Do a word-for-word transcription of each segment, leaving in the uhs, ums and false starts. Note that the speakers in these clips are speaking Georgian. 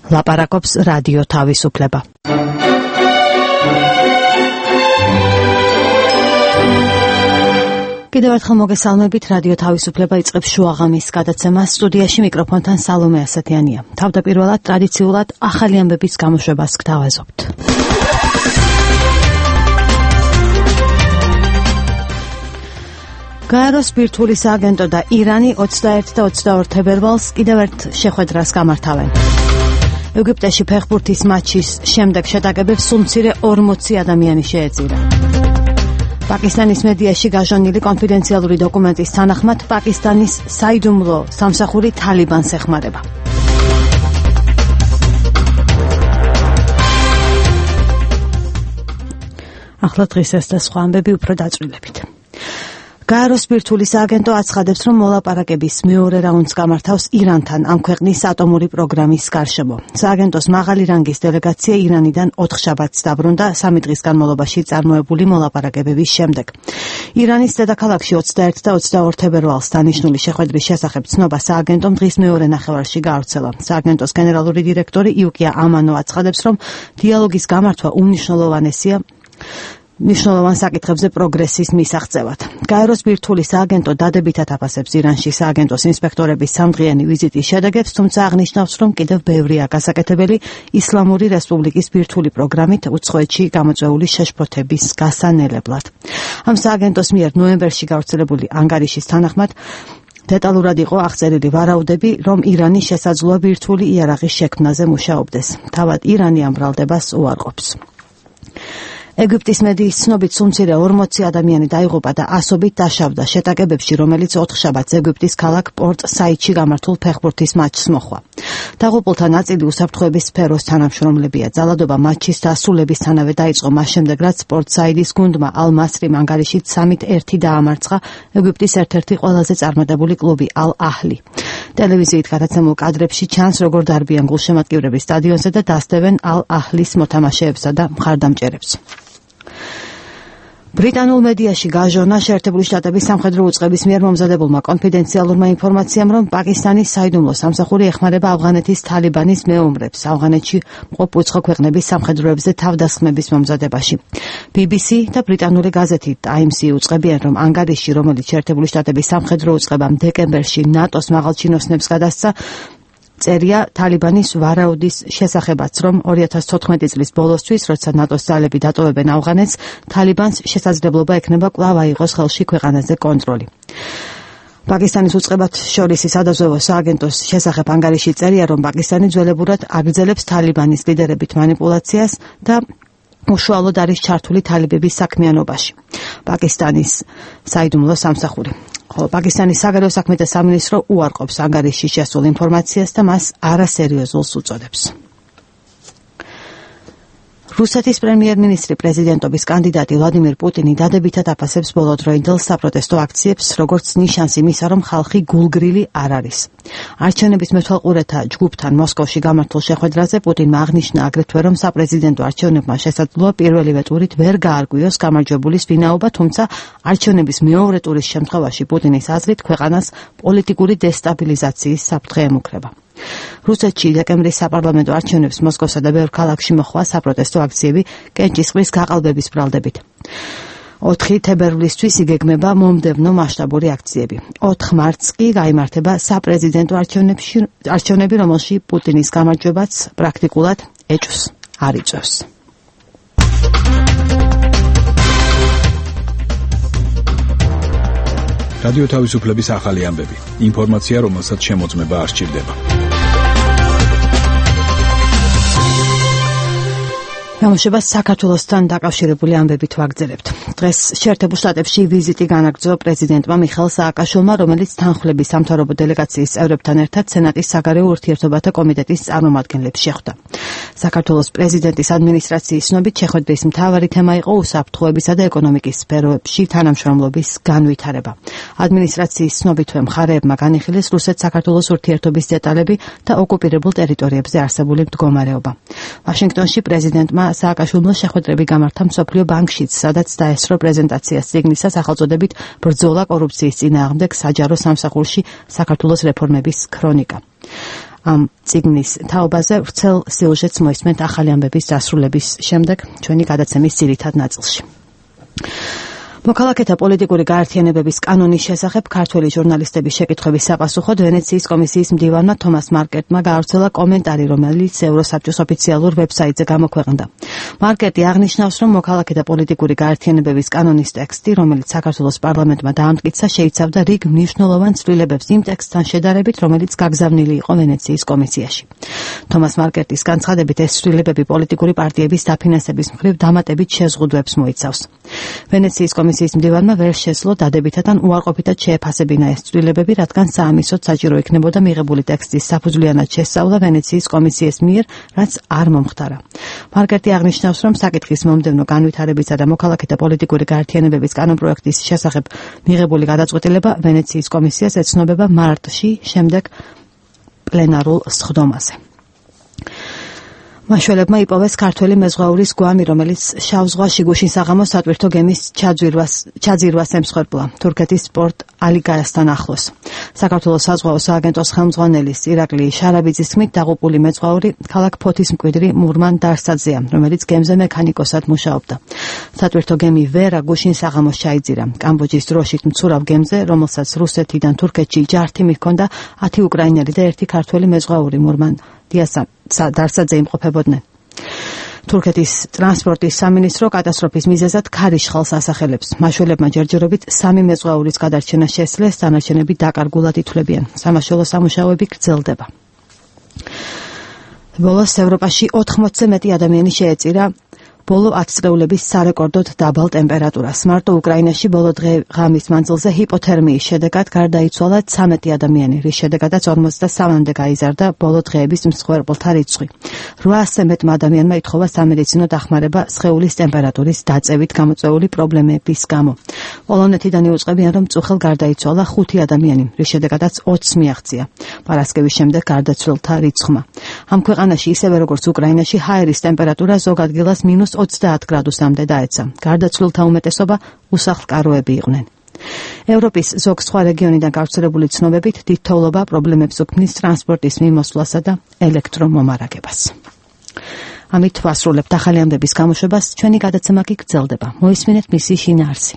ლაპარაკობს რადიო თავისუფლება. კიდევ ერთხელ მოგესალმებით, რადიო თავისუფლება იწყებს შუაღამის გადაცემას. სტუდიაში მიკროფონთან სალომე ასათიანია. თავდაპირველად ტრადიციულად ახალი ამბების გამოშვებას გთავაზობთ. გაეროს ბირთვული სააგენტო და ირანი ოცდაერთი და ოცდაორი თებერვალს კიდევ ერთ შეხვედრას გამართავენ. ეგვიპტეში ფეხბურთის მატჩის შემდეგ შეტაკებებს სულ მცირე ორმოცი ადამიანი შეეწირა. პაკისტანის მედიაში გაჟონილი კონფიდენციალური დოკუმენტის თანახმად პაკისტანის საიდუმლო სამსახური თალიბანს ეხმარება. ახლა დღეს ეს და სხვა ამბები უფრო დაწვრილებით. გაეროს ბირთვული სააგენტო აცხადებს, რომ მოლაპარაკების მეორე რაუნდს გამართავს ირანთან ამ ქვეყნის ატომური პროგრამის გარშემო. სააგენტოს მაღალი რანგის დელეგაცია ირანიდან ოთხშაბათს დაბრუნდა სამი დღის განმავლობაში წარმოებული მოლაპარაკებების შემდეგ. ირანის დედაქალაქში ოცდაერთი და ოცდაორი თებერვალს დანიშნული შეხვედრის შესახებ ცნობა სააგენტომ დღის მეორე ნახევარში გაავრცელა. სააგენტოს გენერალური დირექტორი იუკია ამანო აცხადებს, რომ დიალოგის გამართვა უმნიშვნელოვანესია მნიშვნელოვან საკითხებზე პროგრესის მისაღწევად. გაეროს ბირთვული სააგენტო დადებითად აფასებს ირანში სააგენტოს ინსპექტორების სამდღიანი ვიზიტის შედეგებს, თუმცა აღნიშნავს, რომ კიდევ ბევრია გასაკეთებელი ისლამური რესპუბლიკის ბირთვული პროგრამით უცხოეთში გამოწვეული შეშფოთების გასანელებლად. ამ სააგენტოს მიერ ნოემბერში გავრცელებული ანგარიშის თანახმად დეტალურად იყო აღწერილი ვარაუდები, რომ ირანი შესაძლოა ბირთვული იარაღის შექმნაზე მუშაობდეს. თავად ირანი ამ ბრალდებას უარყოფს. ეგვიპტის მედიის ცნობით სულ მცირე ორმოცი ადამიანი დაიღუპა და ასობით დაშავდა შეტაკებებში, რომელიც ოთხშაბათს ეგვიპტის ქალაქ პორტ საიდში გამართულ ფეხბურთის მატჩს მოჰყვა. დაღუპულთა ნაწილი უსაფრთხოების სფეროს თანამშრომლებია. ძალადობა მატჩის დასრულებისთანავე დაიწყო მას შემდეგ, რაც პორტ საიდის გუნდმა ალ მასრიმ ანგარიშით სამით ერთი დაამარცხა ეგვიპტის ერთ-ერთი ყველაზე წარმატებული კლუბი ალ აჰლი. ტელევიზიით გადაცემულ კადრებში ჩანს, როგორ დარბიან გულშემატკივრები სტადიონზე და დასდევენ ალ აჰლის მოთამაშეებსა და მხარდამჭერებს. ბრიტანულ მედიაში გაჟონა შეერთებული შტატების სამხედრო უწყების მიერ მომზადებულმა კონფიდენციალურმა ინფორმაციამ, რომ პაკისტანის საიდუმლო სამსახური ეხმარება ავღანეთის თალიბანის მეომრებს ავღანეთში მყოფ უცხო ქვეყნების სამხედროებზე თავდასხმების მომზადებაში. ბი ბი სი და ბრიტანული გაზეთი ტაიმსი უწყებიან, რომ ანგარიში, რომელიც შეერთებული შტატების სამხედრო უწყებამ დეკემბერში ნატოს მაღალჩინოსნებს გადასცა, წერია თალიბანის ვარაუდის შესახებაც, რომ ორი ათას თოთხმეტი წლის ბოლოსთვის, როცა ნატოს ძალები დატოვებენ ავღანეთს, თალიბანს შესაძლებლობა ექნება კვლავ აიღოს ხელში ქვეყანაზე კონტროლი. პაკისტანის უწყებათ შორისი სადაზვერვო სააგენტოს შესახებ ანგარიში წერია, რომ პაკისტანი ძველებურად აგრძელებს თალიბანის ლიდერებით манипуляციას და უშუალოდ არის ჩართული თალიბების საქმიანობაში. პაკისტანის საიდუმლო სამსახური. ხოლო პაკისტანის საგარეო საქმეთა სამინისტრო უარყოფს ანგარიშში შესულ ინფორმაციას და მას არასერიოზულს უწოდებს. რუსეთის პრემიერ-მინისტრი პრეზიდენტობის კანდიდატი ვლადიმირ პუტინი დადებითად აფასებს ბოლოდროინდელ საპროტესტო აქციებს, როგორც ნიშანს იმისა, რომ ხალხი გულგრილი არ არის. არჩევნების მეთვალყურეთა ჯგუფთან მოსკოვში გამართულ შეხვედრაზე პუტინმა აღნიშნა აგრეთვე, რომ საპრეზიდენტო არჩევნებმა შესაძლოა პირველივე ტურით ვერ გაარკვიოს გამარჯვებულის ვინაობა, თუმცა არჩევნების მეორე ტურის შემთხვევაში პუტინის აზრით ქვეყანას პოლიტიკური დესტაბილიზაციის საფრთხე ემუქრება. რუსეთში დეკემბრის საპარლამენტო არჩევნებს მოსკოვსა და ბევრ ქალაქში მოჰყვა საპროტესტო აქციები კენჭისყრის გაყალბების ბრალდებით. ოთხი თებერვლისთვის იგეგმება მომდევნო მასშტაბური აქციები. ოთხ მარტს კი გაიმართება საპრეზიდენტო არჩევნები, რომელში პუტინის გამარჯვებაც პრაქტიკულად ეჭვს არ იწვევს. რადიო თავისუფლების ახალი ამბები. ინფორმაცია, რომელსაც შემოწმება არ სჭირდება. გამოშვებას საქართველოსთან დაკავშირებული ამბებით ვაგრძელებთ. დღეს შეერთებულ შტატებში ვიზიტი განაგრძო პრეზიდენტმა მიხეილ სააკაშვილმა, რომელიც თანხმლების სამთავრობო დელეგაციის წევრებთან ერთად სენატის საგარეო ურთიერთობათა კომიტეტის წარმომადგენლებს შეხვდა. საქართველოს პრეზიდენტის ადმინისტრაციის ცნობით შეხვედრის მთავარი თემა იყო უსაფრთხოებისა და ეკონომიკის სფეროებში თანამშრომლობის განვითარება. ადმინისტრაციის ცნობითვე მხარეებმა განიხილეს რუსეთ-საქართველოს ურთიერთობის დეტალები და ოკუპირებულ ტერიტორიებზე არსებული მდგომარეობა. ვაშინგტონში პრეზიდენტმა სააკაშვილმა შეხვედრები გამართა მსოფლიო ბანკშიც, სადაც დაესწრო პრეზენტაცია სიგნისა სახელწოდებით ბრძოლა კორუფციის წინააღმდეგ საჯარო სამსახურში საქართველოს რეფორმების ქრონიკა. ამ წიგნის თაობაზე ვრცელ სიუჟეტს მოისმენთ ახალი ამბების დასრულების შემდეგ ჩვენი გადაცემის ძირითად ნაწილში. მოქალაქეთა პოლიტიკური გაერთიანებების კანონის შესახებ ქართველი ჟურნალისტების შეკითხვების საპასუხოდ ვენეციის კომისიის მდივანმა თომას მარკერტმა გაავრცელა კომენტარი, რომელიც ევროსაბჭოს ოფიციალურ ვებსაიტზე გამოქვეყნდა. მარკერტი აღნიშნავს, რომ მოქალაქეთა პოლიტიკური გაერთიანებების კანონის ტექსტი, რომელიც საქართველოს პარლამენტმა დაამტკიცა, შეიცავდა რიგ მნიშვნელოვან ცვლილებებს იმ ტექსტთან შედარებით, რომელიც გაგზავნილი იყო ვენეციის კომისიაში. თომას მარკერტის განცხადებით, ეს ცვლილებები პოლიტიკური პარტიების დაფინანსების მხრივ დამატებით შეზღუდვებს მოიცავს. ვენეციის კომისიის მდივანმა ვერ შეძლო დადებითად ან უარყოფითად შეეფასებინა ეს ცვლილებები, რადგან საამისოდ საჭირო იქნებოდა მიღებული ტექსტის საფუძვლიანად შესწავლა ვენეციის კომისიის მიერ, რაც არ მომხდარა. მარკერტი აღნიშნავს, რომ საკითხის მომდევნო განვითარებისა და მოქალაქეთა პოლიტიკური გაერთიანებების კანონპროექტის შესახებ მიღებული გადაწყვეტილება ვენეციის კომისიას ეცნობება მარტში შემდეგ პლენარულ სხდომაზე. მაშველებმა იპოვეს ქართველი მეზღვაურის გვამი, რომელიც შავ ზღვაში გუშინ საღამოს სატვირთო გემის ჩაძირვას ჩაძირვას ემსხვერპლა თურქეთის პორტ ალიგაასთან ახლოს. საქართველოს საზღვაო სააგენტოს ხელმძღვანელის ირაკლი შარაბიძის თქმით, დაღუპული მეზღვაური ქალაქ ფოთის მკვიდრი მურმან დარსაძეა, რომელიც გემზე მექანიკოსად მუშაობდა. სატვირთო გემი ვერა გუშინ საღამოს ჩაიძირა კამბოჯის დროშით მცურავ გემზე, რომელსაც რუსეთიდან თურქეთში ჯართი მიჰქონდა ათი უკრაინელი და ერთი ქართველი მეზღვაური მურმან დარსაძე იმყოფებოდნენ. თურქეთის ტრანსპორტის სამინისტრო კატასტროფის მიზეზად ქარიშხალს ასახელებს. მაშველებმა ჯერჯერობით სამი მეზღვაურის გადარჩენა შესძლეს, დანარჩენები დაკარგულად ითვლებიან. სამაშველო სამუშაოები გრძელდება. ბოლოს ევროპაში ოთხმოცზე მეტი ადამიანი შეეწირა ბოლო ათი წლების სარეკორდოდ დაბალ ტემპერატურას. მარტო უკრაინაში ბოლო დღე ღამის მანძილზე ჰიპოთერმიის შედეგად გარდაიცვალა ცამეტი ადამიანი, რის შედეგადაც ორმოცდასამამდე გაიზარდა ბოლო დღეების მსხვერპლთა რიცხვი. რვაასზე მეტმა ადამიანმა ითხოვა სამედიცინო დახმარება სხეულის ტემპერატურის დაწევით გამოწვეული პრობლემების გამო. პოლონეთიდან იუწყებიან, რომ წუხელ გარდაიცვალა ხუთი ადამიანი, რის შედეგადაც ოცს მიაღწია. პარასკევის შემდეგ გარდაცვლილთა რიცხვმა. ამ ქვეყანაში ისევე როგორც უკრაინაში ჰაერის ტემპერატურა ზოგ ადგილას მინუს ოცდაათ გრადუსამდე დაეცა. გარდაცვლილთა უმეტესობა უსახლკაროები იყვნენ. ევროპის ზოგ სხვა რეგიონიდან გავრცელებული ცნობებით დიდ თოვლობა პრობლემებს უქმნის ტრანსპორტის მიმოსვლასა და ელექტრომომარაგებას. ამით ვასრულებთ ახალი ამბების გამოშვებას, ჩვენი გადაცემა კი გრძელდება. მოისმინეთ მისი შინაარსი.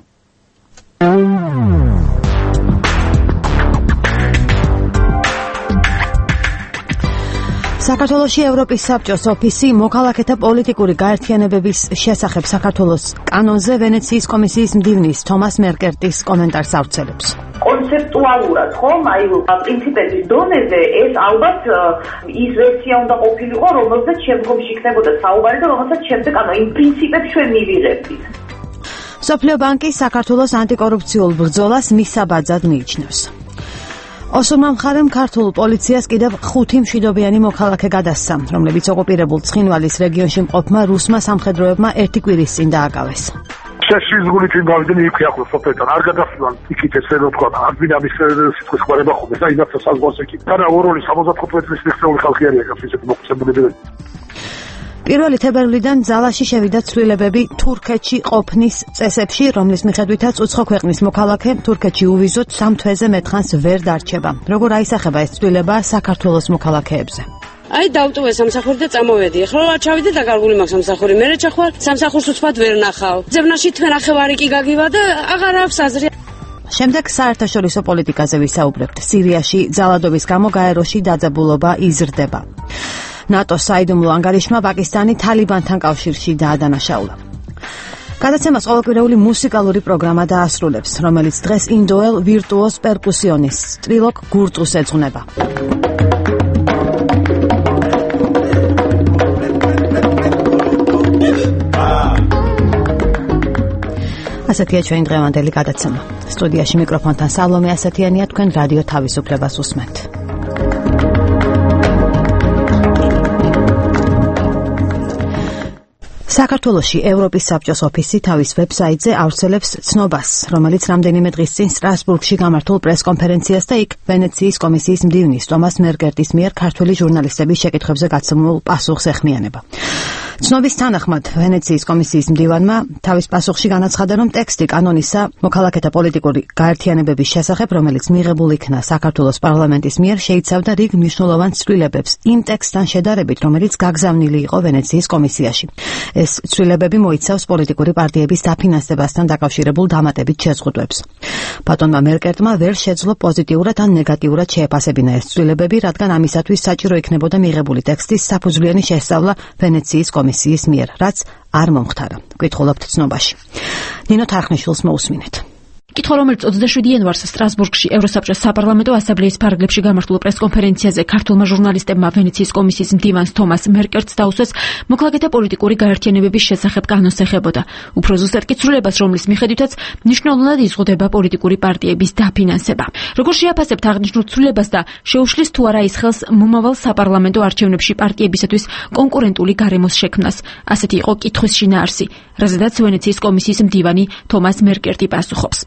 საქართველოში ევროპის საბჭოს ოფისი მოქალაქეთა პოლიტიკური გაერთიანებების შესახებ საქართველოს კანონზე ვენეციის კომისიის მდივნის თომას მარკერტის კომენტარს ავრცელებს. კონცეპტუალურად, ხომ, აი, პრინციპების დონეზე ეს ალბათ ის ვერსია უნდა ყოფილიყო, რომელზეც შემდგომში იქნებოდა საუბარი და რომელსაც შემდეგ, ანუ იმ პრინციპებს ჩვენ მივიღებდით. მსოფლიო ბანკი საქართველოს ანტიკორუფციულ ბრძოლას მისაბაძად მიიჩნევს. ოსურმა მხარემ ქართულ პოლიციას კიდევ ხუთი მშვიდობიანი მოქალაქე გადასცა, რომლებიც ოკუპირებულ ცხინვალის რეგიონში მყოფმა რუსმა სამხედროებმა ერთი კვირის წინ დააკავეს. შეშიზგული წინ გავიდნენ იქ ახლოს სოფელთან, არ გადასვლან იქით ესე რომ თქვა, ადმინამის სიტყვის ხوارება ხომ და იმას საზღვარს εκεί. თანა ოროლის სამოცდათხუთმეტი წლის მიღწეული ხალხი არის აქ ისეთი მოხსებულები. პირველი თებერვლიდან ძალაში შევიდა ცვლილებები თურქეთში ყოფნის წესებში, რომლის მიხედვითაც უცხო ქვეყნის მოქალაქე თურქეთში უვიზოთ სამ თვეზე მეტხანს ვერ დარჩება. როგორ აისახება ეს ცვლილება საქართველოს მოქალაქეებზე? აი დავტოვე სამსახური და წამოვედი. ახლა რა ჩავიდე და გარგული მაქვს სამსახური. მე ჩახვალ სამსახურს უცბად ვერ ნახავ. ძებნაში თქვენ ახევარი კი გაგივა და აღარ აქვს აზრი. შემდეგ საერთაშორისო პოლიტიკაზე ვისაუბრებთ. სირიაში ძალადობის გამო გაეროში დაძაბულობა იზრდება. ნატოს საიდუმლო ანგარიშმა პაკისტანი თალიბანთან კავშირში დაადანაშაულა. გადაცემას ყოველკვირეული მუსიკალური პროგრამა დაასრულებს, რომელიც დღეს ინდოელ ვირტუოზ პერკუსიონისტ ტრილოკ გურტუს ეძღვნება. ასეთია ჩვენი დღევანდელი გადაცემა. სტუდიაში მიკროფონთან სალომე ასათიანია, თქვენ რადიო თავისუფლებას უსმენთ. საქართველოში ევროპის საბჭოს ოფისი თავის ვებსაიტზე ავრცელებს ცნობას, რომელიც რამდენიმე დღის წინ სტრასბურგში გამართულ პრესკონფერენციას და იქ ვენეციის კომისიის მდივნის თომას მარკერტის მიერ ქართველი ჟურნალისტების შეკითხვებზე გაცემულ პასუხს ეხმიანება. ცნობის თანახმად ვენეციის კომისიის მდივანმა თავის პასუხში განაცხადა, რომ ტექსტი კანონისა მოქალაქეთა პოლიტიკური გაერთიანებების შესახებ, რომელიც მიღებულ იქნა საქართველოს პარლამენტის მიერ, შეიცავდა რიგ მნიშვნელოვან ცვლილებებს იმ ტექსტთან შედარებით, რომელიც გაგზავნილი იყო ვენეციის კომისიაში. ეს ცვლილებები მოიცავს პოლიტიკური პარტიების დაფინანსებასთან დაკავშირებულ დამატებით შეზღუდვებს. ბატონმა მერკერტმა ვერ შეძლო პოზიტიურად ან ნეგატიურად შეეფასებინა ეს ცვლილებები, რადგან ამისათვის საჭირო იქნებოდა მიღებული ტექსტის საფუძვლიანი შესწავლა ვენეციის კომისიის მიერ, რაც არ მომხდარა. გკითხულობთ ცნობაში. ნინო თარხნიშვილს მოусმინეთ. კითხვა, რომელიც ოცდაშვიდი იანვარს სტრასბურგში ევროსაბჭოს საპარლამენტო ასამბლეის ფარგლებში გამართულ პრესკონფერენციაზე ქართულმა ჟურნალისტებმა ვენეციის კომისიის მდივანს თომას მერკერტს დაუსვეს მოქალაქეთა პოლიტიკური გაერთიანებების შესახებ კანონს ეხებოდა. უფრო ზუსტად კი ცვლილებას, რომლის მიხედვითაც მნიშვნელოვნად იზღუდება პოლიტიკური პარტიების დაფინანსება. როგორ შეაფასებთ აღნიშნულ ცვლილებას და შეუშლის თუ არა ის ხელს მომავალ საპარლამენტო არჩევნებში პარტიებისათვის კონკურენტული გარემოს შექმნას? ასეთი იყო კითხვის შინაარსი, რაზედაც ვენეციის კომისიის მდივანი თომას მერკერტი პასუხობს.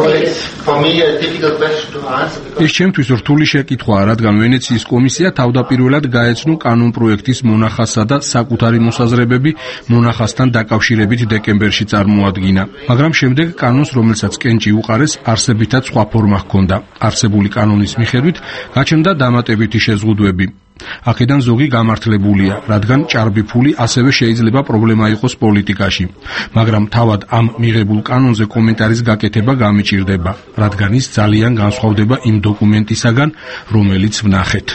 ეს ჩემთვის რთული შეკითხვაა, რადგან ვენეციის კომისია თავდაპირველად გაეცნო კანონ პროექტის მონახასსა და საკუთარი მოსაზრებები მონახასთან დაკავშირებით დეკემბერში წარმოადგინა. მაგრამ შემდეგ კანონს, რომელსაც კენჭი უყარეს, არსებითად სხვა ფორმა ჰქონდა. არსებული კანონის მიხედვით გაჩნდა დამატებითი შეზღუდვები. აქედან ზოგი გამართლებულია, რადგან ჭარბი ფული ასევე შეიძლება პრობლემა იყოს პოლიტიკაში. მაგრამ თავად ამ მიღებულ კანონზე კომენტარის გაკეთება გამიჭირდება, რადგან ის ძალიან განსხვავდება იმ დოკუმენტისაგან, რომელიც ვნახეთ.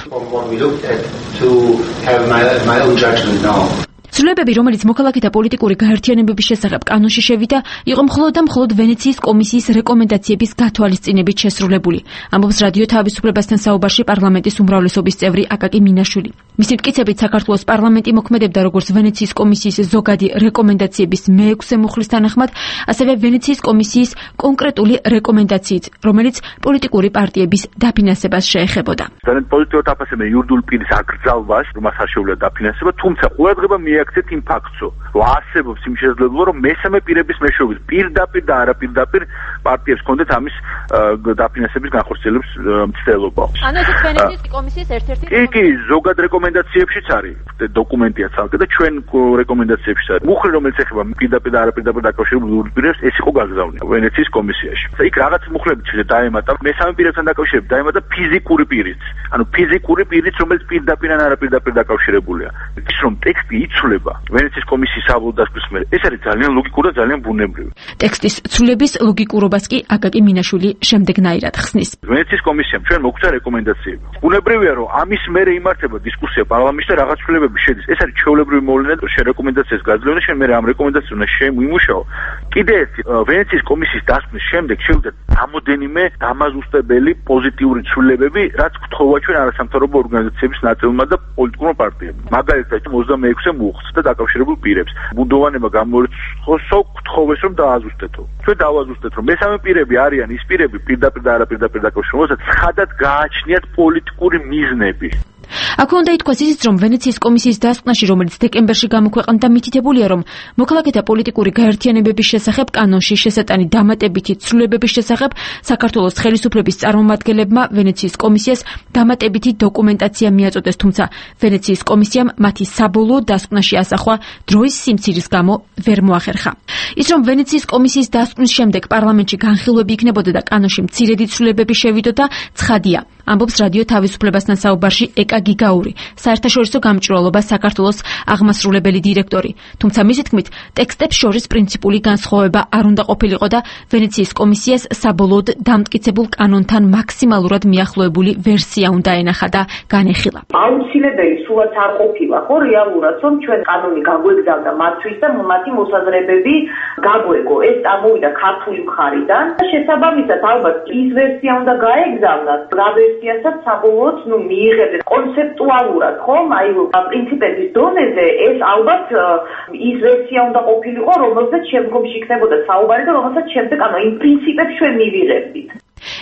ცვლილებები, რომელიც მოქალაქეთა პოლიტიკური გაერთიანებების შესახებ კანონში შევიდა, იყო მხოლოდ და მხოლოდ ვენეციის კომისიის რეკომენდაციების გათვალისწინებით შესრულებული. ამბობს რადიო თავისუფლებასთან საუბარში პარლამენტის უმრავლესობის წევრი აკაკი მინაშვილი. მისი მტკიცებით, საქართველოს პარლამენტი მოქმედებდა როგორც ვენეციის კომისიის ზოგადი რეკომენდაციების მეექვსე მუხლის თანახმად, ასევე ვენეციის კომისიის კონკრეტული რეკომენდაციით, რომელიც პოლიტიკური პარტიების დაფინანსებას შეეხებოდა. ძალიან პოლიტიკურად აფასებენ იურიდიული პირის აკრძალვას, რომ მას არ შეუძლია დაფინანსება, თუმცა ყურადღება მიაქცეთ იმ ფაქტსო, რომ არსებობს იმ შესაძლებლობა, რომ მესამე პირების მეშვეობით პირდაპირ და არაპირდაპირ პარტიებს ჰქონდეთ ამის დაფინანსების განხორციელების მცდელობა. ანუ ეს ვენეციის კომისიის ერთ-ერთი კი, კი, ზოგად რეკომენდაციებშიც არის დოკუმენტია ცალკე და ჩვენ რეკომენდაციებშიც არის. მუხლი, რომელიც ეხება პირდაპირ და არაპირდაპირ დაკავშირებულ პირებს, ეს იყო გაგზავნილი ვენეციის კომისიაში. იქ რაღაც მუხლები დაემატა მესამე პირებთან დაკავშირებით, დაემატა ფიზიკური პირიც. ანუ ფიზიკური პირიც, რომელიც პირდაპირ ან არაპირდაპირ დაკავშირებულია. ის რომ ტექსტი იცვლება ვენეციის კომისიის საბოლოო დასკვნის მერე, ეს არის ძალიან ლოგიკური და ძალიან ბუნებრივი. ტექსტის ცვლილების ლოგიკურობას კი აკაკი მინაშვილი შემდეგნაირად ხსნის. ვენეციის კომისიამ ჩვენ მოგვცა რეკომენდაციები. ბუნებრივია, რომ ამის მერე იმართება დისკუსია პარლამენტში და რაღაც ცვლილებები შედის. ეს არის ჩვეულებრივი მოვლენა, შენ რეკომენდაციას გაძლევდა, შენ მერე ამ რეკომენდაციას უნდა შემოიმუშაო. კიდე ერთი ვენეციის კომისიის დასკვნის შემდეგ შევიდა რამოდენიმე დამაზუსტებელი პოზიტიური ცვლილებები, რაც გთხოვა ჩვენ არასამთავრობო ორგანიზაციების ნაწილმა და პოლიტიკურმა პარტიებმა. მაგალითად, ოცდამეექვსე მუხლს და დაკავშირებულ პირებს. ბუნდოვანება გამორიცხოსო გთხოვეს, რომ დააზუსტეთო. ჩვენ დავაზუსტეთ, რომ მესამე პირები არიან ის პირები პირდაპირ და არაპირდაპირ დაკავშირებულნი, რომელსაც ცხადად გააჩნიათ პოლიტიკური მიზნები. აქვე უნდა ითქვას ისიც, რომ ვენეციის კომისიის დასკვნაში, რომელიც დეკემბერში გამოქვეყნდა, მითითებულია, რომ მოქალაქეთა პოლიტიკური გაერთიანებების შესახებ კანონში შესატანი დამატებითი ცვლილებების შესახებ საქართველოს ხელისუფლების წარმომადგენლებმა ვენეციის კომისიას დამატებითი დოკუმენტაცია მიაწოდეს, თუმცა ვენეციის კომისიამ მათი საბოლოო დასკვნაში ასახვა დროის სიმცირის გამო ვერ მოახერხა. ის, რომ ვენეციის კომისიის დასკვნის შემდეგ პარლამენტში განხილვები იქნებოდა და კანონში მცირედი ცვლილებები შევიდოდა, ცხადია. ამბობს რადიო თავისუფლებასთან საუბარში ეკა გიგაური, საერთაშორისო გამჭვირვალობა საქართველოს აღმასრულებელი დირექტორი. თუმცა მისი თქმით, ტექსტებს შორის პრინციპული განსხვავება არ უნდა ყოფილიყო და ვენეციის კომისიას საბოლოოდ დამტკიცებულ კანონთან მაქსიმალურად მიახლოებული ვერსია უნდა ენახა და განეხილა. აუცილებელი სულაც არ ყოფილა, ხო, რეალურად, რომ ჩვენ კანონი გაგვეგზავნა მათთვის და მათი მოსაზრებები გაგვეგო. ეს წამოვიდა ქართული მხარიდან. შესაბამისად, ალბათ ის ვერსია უნდა გაეგზავნათ, რა ვერსიასაც საბოლოოდ, ნუ მიიღებდეს კონცეპტუალურად, ხომ? აი, პრინციპების დონეზე ეს ალბათ ის ვერსია უნდა ყოფილიყო, რომელზეც შემდგომში იქნებოდა საუბარი და რომელსაც შემდეგ, ანუ იმ პრინციპებს ჩვენ მივიღებდით.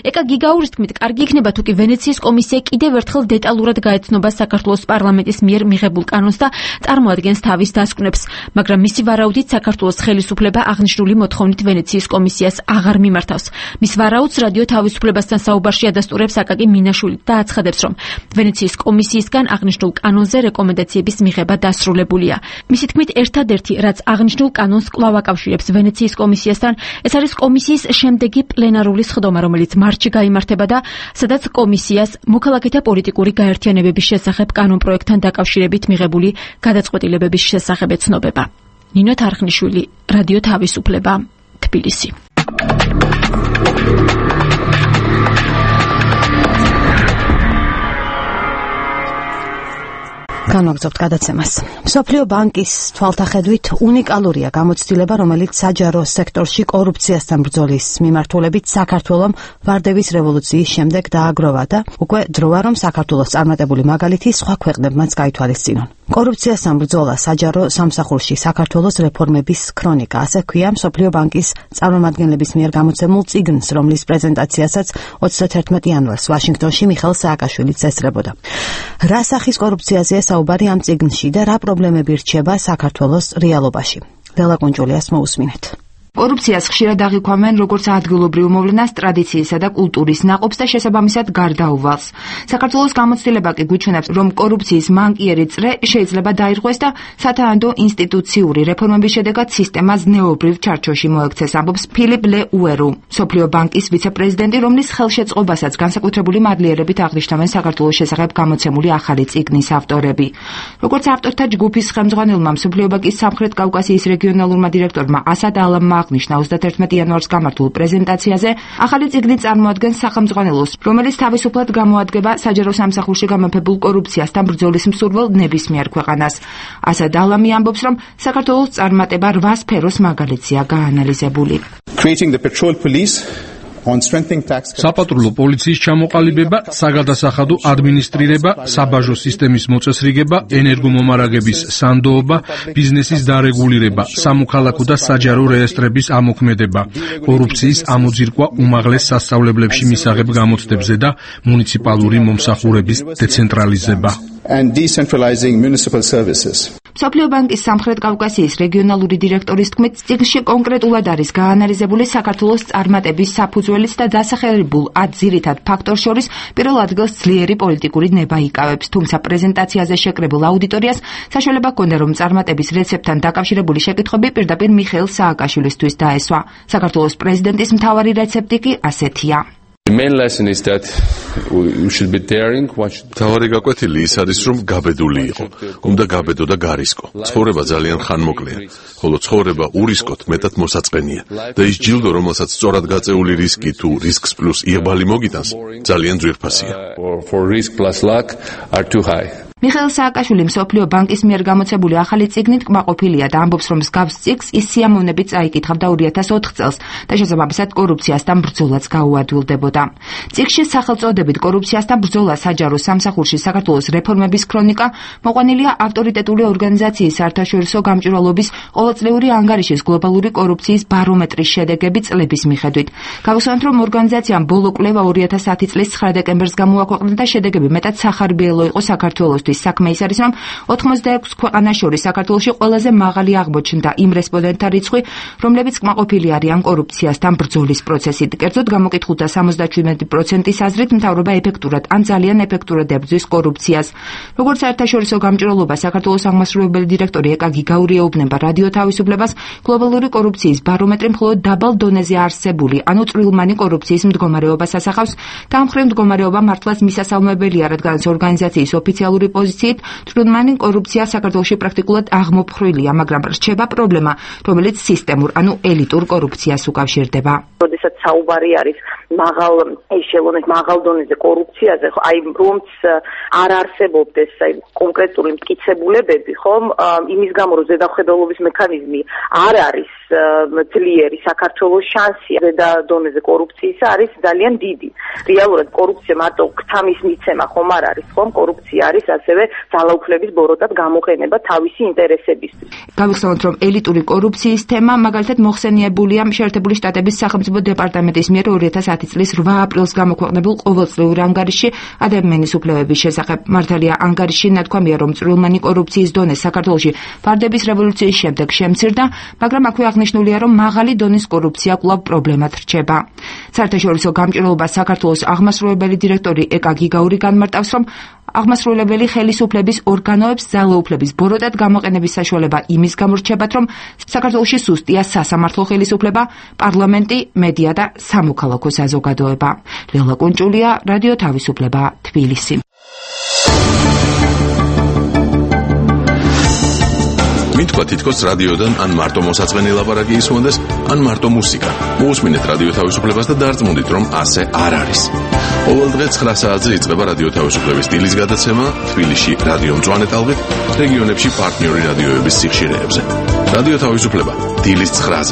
ეკა გიგაურის თქმით, კარგი იქნება თუ კი ვენეციის კომისია კიდევ ერთხელ დეტალურად გაეცნობა საქართველოს პარლამენტის მიერ მიღებულ კანონს და წარმოადგენს თავის დასკვნებს, მაგრამ მისი ვარაუდით საქართველოს ხელისუფლება აღნიშნული მოთხოვნით ვენეციის კომისიას აღარ მიმართავს. მის ვარაუდს რადიო თავისუფლებასთან საუბარში ადასტურებს აკაკი მინაშვილი და აცხადებს, რომ ვენეციის კომისიისგან აღნიშნულ კანონზე რეკომენდაციების მიღება დასრულებულია. მისი თქმით, ერთადერთი, რაც აღნიშნულ კანონს კვლავ აკავშირებს ვენეციის კომისიასთან, ეს არის კომისიის შემდეგი პლენარული სხდომა, რომელიც მარტში გაიმართება და სადაც კომისიას მოქალაქეთა პოლიტიკური გაერთიანებების შესახებ კანონპროექტთან დაკავშირებით მიღებული გადაწყვეტილებების შესახებ ეცნობება. ნინო თარხნიშვილი, რადიო თავისუფლება, თბილისი. განვაგრძობთ გადაცემას. მსოფლიო ბანკის თვალთახედვით უნიკალურია გამოცდილება, რომელიც საჯარო სექტორში კორუფციასთან ბრძოლის მიმართულებით საქართველომ ვარდების რევოლუციის შემდეგ დააგროვა და უკვე დროა, რომ საქართველოს წარმატებული მაგალითი სხვა ქვეყნებმაც გაითვალისწინონ. კორუფციასთან ბრძოლა საჯარო სამსახურში საქართველოს რეფორმების ქრონიკა, ასე ქვია მსოფლიო ბანკის წარმომადგენლების მიერ გამოცემულ წიგნს, რომლის პრეზენტაციასაც ოცდათერთმეტი იანვარს ვაშინგტონში მიხეილ სააკაშვილიც ესწრებოდა. რა სახის კორუფციაზეა საუბარი ამ წიგნში და რა პრობლემები რჩება საქართველოს რეალობაში? ლელა კუნჭულიას მოусმინეთ. კორუფციას ხშირად აღიქვამენ როგორც ადგილობრივ მოვლენას, ტრადიციისა და კულტურის ნაყოფს და შესაბამისად გარდაუვალს. საქართველოს გამოცდილება კი გვიჩვენებს, რომ კორუფციის მანკიერი წრე შეიძლება დაირღვეს და სათანადო ინსტიტუციური რეფორმების შედეგად სისტემა ზნეობრივ ჩარჩოში მოექცეს, ამბობს ფილიპ ლე უერო, მსოფლიო ბანკის ვიცე-პრეზიდენტი, რომლის ხელშეწყობასაც განსაკუთრებული მადლიერებით აღნიშნავენ საქართველოს შესახებ გამოცემული ახალი წიგნის ავტორები. როგორც ავტორთა ჯგუფის ხელმძღვანელმა მსოფლიო ბანკის სამხრეთ კავკასიის რეგიონალურმა დირექტორმა ასად ალამმა აღნიშნა ოცდათერთმეტი იანვარს გამართულ პრეზენტაციაზე, ახალი წიგნი წარმოადგენს სახელმძღვანელოს, რომელიც თავისუფლად გამოადგება საჯარო სამსახურში გამეფებულ კორუფციასთან ბრძოლის მსურველ ნებისმიერ ქვეყანას. ასად ალამი ამბობს, რომ საქართველოს წარმატება რვა სფეროს მაგალითია გაანალიზებული. Creating the patrol police on strengthening tax საპატრულო პოლიციის ჩამოყალიბება, საგადასახადო ადმინისტრირება, საბაჟო სისტემის მოწესრიგება, ენერგომომარაგების სანდოობა, ბიზნესის დარეგულირება, სამოქალაქო და საჯარო რეესტრების ამოქმედება, კორუფციის ამოძირკვა უმაღლეს სასწავლებლებში მისაღებ გამოცდებზე და მუნიციპალური მომსახურების დეცენტრალიზება. and decentralizing municipal services. მსოფლიო ბანკის სამხრეთ კავკასიის რეგიონალური დირექტორის თქმით, წიგნში კონკრეტულად არის გაანალიზებული საქართველოს წარმატების საფუძველიც და დასახელებულ ათ ძირითად ფაქტორს შორის პირველ ადგილს ძლიერი პოლიტიკური ნება იკავებს, თუმცა პრეზენტაციაზე შეკრებულ აუდიტორიას საშუალება ჰქონდა, რომ წარმატების რეცეპტთან დაკავშირებული შეკითხვები პირდაპირ მიხეილ სააკაშვილისთვის დაესვა. საქართველოს პრეზიდენტის მთავარი რეცეპტი კი ასეთია. The main lesson is that we should be daring. თავარი გაკვეთილი ის არის, რომ გაბედული იყო. უნდა გაბედო და გარისკო. ცხოვრება ძალიან ხანმოკლეა, ხოლო ცხოვრება ურისკოთ მეტად მოსაწყენია. და ის ჯილდო, რომელსაც სწორად გაწეული რისკი თუ რისკს პლუს იღბალი მოგიტანს, ძალიან ძვირფასია. For risk plus luck are too high. მიხეილ სააკაშვილი მსოფლიო ბანკის მიერ გამოცებული ახალი წიგნით კმაყოფილია და ამბობს, რომ მსგავს წიგნს ის სიამოვნებით წაიკითხავდა ორი ათას ოთხ წელს და შესაბამისად კორუფციასთან ბრძოლაც გაუადვილდებოდა. წიგნში სახელწოდებით კორუფციასთან ბრძოლა საჯარო სამსახურში საქართველოს რეფორმების ქრონიკა მოყვანილია ავტორიტეტული ორგანიზაციის საერთაშორისო გამჭვირვალობის ყოველწლიური ანგარიშის გლობალური კორუფციის ბარომეტრის შედეგები წლების მიხედვით. გავუსვამთ, რომ ორგანიზაციამ ბოლო კვლევა ორი ათას ათი წლის ცხრა დეკემბერს გამოაქვეყნა და შედეგები მეტად სახარბიელო იყო საქართველოს. საქმე ის არის, რომ ოცდაექვსი ქვეყანას შორის საქართველოში ყველაზე მაღალი აღმოჩნდა იმ რესპონდენტთა რიცხვი, რომლებიც კმაყოფილი არიან კორუფციასთან ბრძოლის პროცესით. კერძოდ გამოკითხულთა სამოცდაშვიდ პროცენტის აზრით მთავრობა ეფექტურად ან ძალიან ეფექტურად ებრძვის კორუფციას. როგორც საერთაშორისო გამჭვირვალობა საქართველოს აღმასრულებელი დირექტორი ეკა გიგაური ეუბნება რადიო თავისუფლებას, გლობალური კორუფციის ბარომეტრი მხოლოდ დაბალ დონეზე არსებული, ანუ წვრილმანი კორუფციის მდგომარეობას ასახავს და ამ მხრივ მდგომარეობა მართლაც მისასალმებელია, რადგანაც ორგანიზაციის ოფიციალური პოზიციით წვრილმანი კორუფცია საქართველოში პრაქტიკულად აღმოფხრილია, მაგრამ რჩება პრობლემა, რომელიც სისტემურ, ანუ ელიტურ კორუფციას უკავშირდება. როდესაც საუბარი არის მაღალ ეშელონის, მაღალ დონეზე კორუფციაზე, აი რომც არ არსებობდეს აი კონკრეტული მტკიცებულებები, ხომ, იმის გამო რომ ზედახედველობის მექანიზმი არ არის ძლიერი, საქართველოს შანსი ზედა დონეზე კორუფციის არის ძალიან დიდი. რეალურად კორუფცია მარტო ქთამის მიცემა ხომ არ არის, ხომ, კორუფცია არის ასევე ძალაუფლების ბოროტად გამოყენება თავისი ინტერესებისთვის. გავიხსენოთ, რომ ელიტური კორუფციის თემა მაგალითად მოხსენიებულია შეერთებული შტატების სახელმწიფო დეპარტამენტის დეპარტამენტის მიერ ორი ათას ათი წლის რვა აპრილს გამოქვეყნებულ ყოველწლიურ ანგარიშში ადამიანის უფლებების შესახებ. მართალია ანგარიში ნათქვამია, რომ წვრილმანი კორუფციის დონე საქართველოში ვარდების რევოლუციის შემდეგ შემცირდა, მაგრამ აქვე აღნიშნულია, რომ მაღალი დონის კორუფცია კვლავ პრობლემად რჩება. საერთაშორისო გამჭირვალობას საქართველოს აღმასრულებელი დირექტორი ეკა გიგაური განმარტავს, რომ აღმასრულებელი ხელისუფლების ორგანოებს ძალაუფლების ბოროტად გამოყენების საშუალება იმის გამო რჩებათ, რომ საქართველოში სუსტია სასამართლო ხელისუფლება, პარლამენტი, მედია და სამოქალაქო საზოგადოება. ლელა კუნჭულია, რადიო თავისუფლება, თბილისი. მითქვა თითქოს რადიოდან ან მარტო მოსაწყენი ლაპარაკი ისმონდეს, ან მარტო მუსიკა. მოусმინეთ რადიო თავისუფლებას და დარწმუნდით, რომ ასე არ არის. ყოველ დღე ცხრა საათზე იწყება რადიო თავისუფლების სტილის გადაცემა თბილისში რადიო მწვანე ტალღით, რეგიონებში პარტნიორი რადიოების სიხშირეებზე. რადიო თავისუფლება დილის ცხრაზე.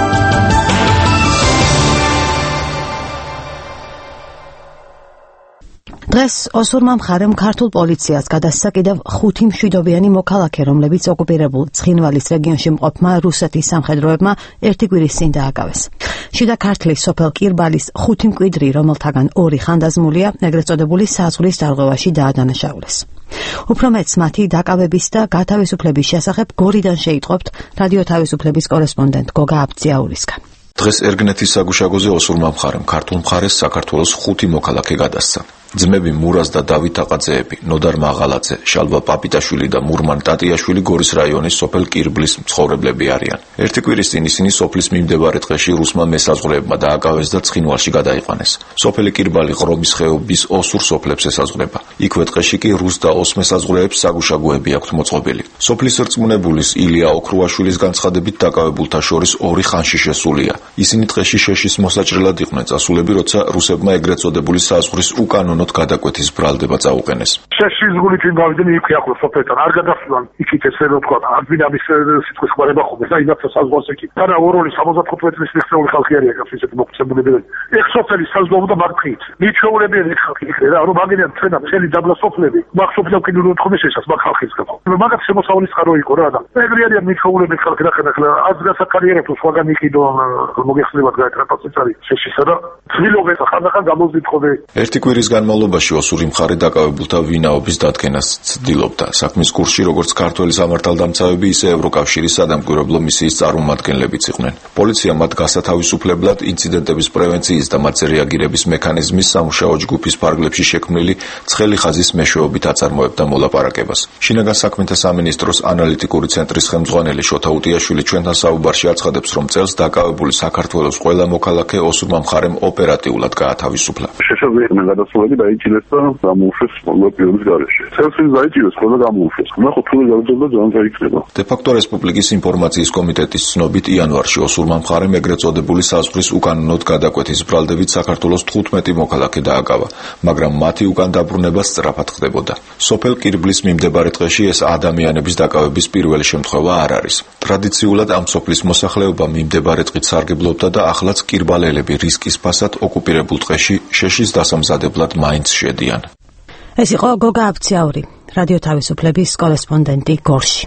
დღეს ოსურმა მხარემ ქართულ პოლიციას გადასცა კიდევ ხუთი მშვიდობიანი მოქალაქე, რომლებიც ოკუპირებულ ცხინვალის რეგიონში მყოფმა რუსეთის სამხედროებმა ერთი კვირის წინ დააკავეს. შიდა ქართლის სოფელ კირბალის ხუთი მკვიდრი, რომელთაგან ორი ხანდაზმულია, ეგრეთ წოდებული საზღვრის დარღვევაში დაადანაშაულეს. უფრო მეც მათი დაკავების და გათავისუფლების შესახებ გორიდან შეიტყობთ რადიო თავისუფლების კორესპონდენტ გოგა აბძიაურისგან. დღეს ერგნეთის საგუშაგოზე ოსურმა მხარემ ქართულ მხარეს საქართველოს ხუთი მოქალაქე გადასცა. ძმები მურაზ და დავით აყაძეები, ნოდარ მაღალაძე, შალვა პაპიტაშვილი და მურმან ტატიაშვილი გორის რაიონის სოფელ კირბლის მცხოვრებლები არიან. ერთი კვირის წინ ისინი სოფლის მიმდებარე ტყეში რუსმა მესაზღვრეებმა დააკავეს და ცხინვალში გადაიყვანეს. სოფელი კირბალი ღრომის ხეობის ოსურ სოფლებს ესაზღვრება. იქვე ტყეში კი რუს და ოს მესაზღვრეებს საგუშაგოები აქვთ მოწყობილი. სოფლის რწმუნებულის ილია ოქრუაშვილის განცხადებით დაკავებულთა შორის ორი ხანში შესულია. ისინი ტყეში შეშის მოსაჭრელად იყვნენ წასულები, როცა რუსებმა ეგრეთ წოდებული საზღვრის უკანონო გადაკვეთის ბრალდება წაუყენეს. შეშის გულით გავიდნენ იქ ახლოს სოფელთან, არ გადასვლან იქით ესე რომ თქვა, არ ვინამის სიტყვის ხმარება ხომ და იმასაც საზღვარს εκεί. და ოროლი სამოცდათხუთმეტი წლის მიღწეული ხალხი არიან აქ ისეთი მოქცეულები. ეგ სოფელი საზღვაო მაგფრით. მიჩვეულებიან ეგ ხალხი იქ და რომ მაგენიან ჩვენა მთელი დაბლა სოფლები. მაგ სოფლებს კიდევ თქომის შესას მაგ ხალხის გაფო. მაგათ შემოსავლის წყარო იყო რა და. ეგრე არიან მიჩვეულები ხალხი რა ხერხლა აზრას აკარიერებს სხვაგან იყიდო მოგეხსნებათ გაეტრაპაც არის შეშისა და ცვილობენ ხანდახან გამოზიდხობე. ერთი კვირის განმავლობაში ოსური მხარე დაკავებულთა ვინაობის დადგენას ცდილობდა. საქმის კურსში როგორც ქართველი სამართალდამცავები, ისე ევროკავშირის სადამკვირვებლო მისიის წარმომადგენლებიც იყვნენ. პოლიცია მათ გასათავისუფლებლად ინციდენტების პრევენციის და მათზე რეაგირების მექანიზმის სამუშაო ჯგუფის ფარგლებში შექმნილი ცხელი ხაზის მეშვეობით აწარმოებდა მოლაპარაკებას. შინაგან საქმეთა სამინისტროს ანალიტიკური ცენტრის ხელმძღვანელი შოთა უტიაშვილი ჩვენთან საუბარში აცხადებს, რომ წელს დაკავებული საქართველოს ყველა მოქალაქე ოსურმა მხარემ ოპერატიულად გაათავისუფლა. შეშობილდნენ გადასვლები დაიჭირეს და გამოუშვეს მოლაპარაკების გარეშე. წელს ის დაიჭირეს, ხოლმე გამოუშვეს. ნახოთ თუ გადადება ძალიან გაიქნება. დე-ფაქტო რესპუბლიკის ინფორმაციის კომიტეტის ცნობით იანვარში ოსურმა მხარემ ეგრეთ წოდებული საზღვრის უკანონოდ გადაკვეთის ბრალდებით საქართველოს თხუთმეტი მოქალაქე დააკავა, მაგრამ მათი უკან დაბრუნება სწრაფად ხდებოდა. სოფელ კირბლის მიმდებარე ტყეში ეს ადამიანების დაკავების პირველი შემთხვევა არ არის. ტრადიციულად ამ სოფლის მოსახლეობა მიმდებარე ტყით სარგებლობდა და ახლაც კირბალელები რისკის ფასად ოკუპირებულ ტყეში შეშის დასამზადებლად მაინც შედიან. ეს იყო გოგა აბციაური, რადიო თავისუფლების კორესპონდენტი გორში.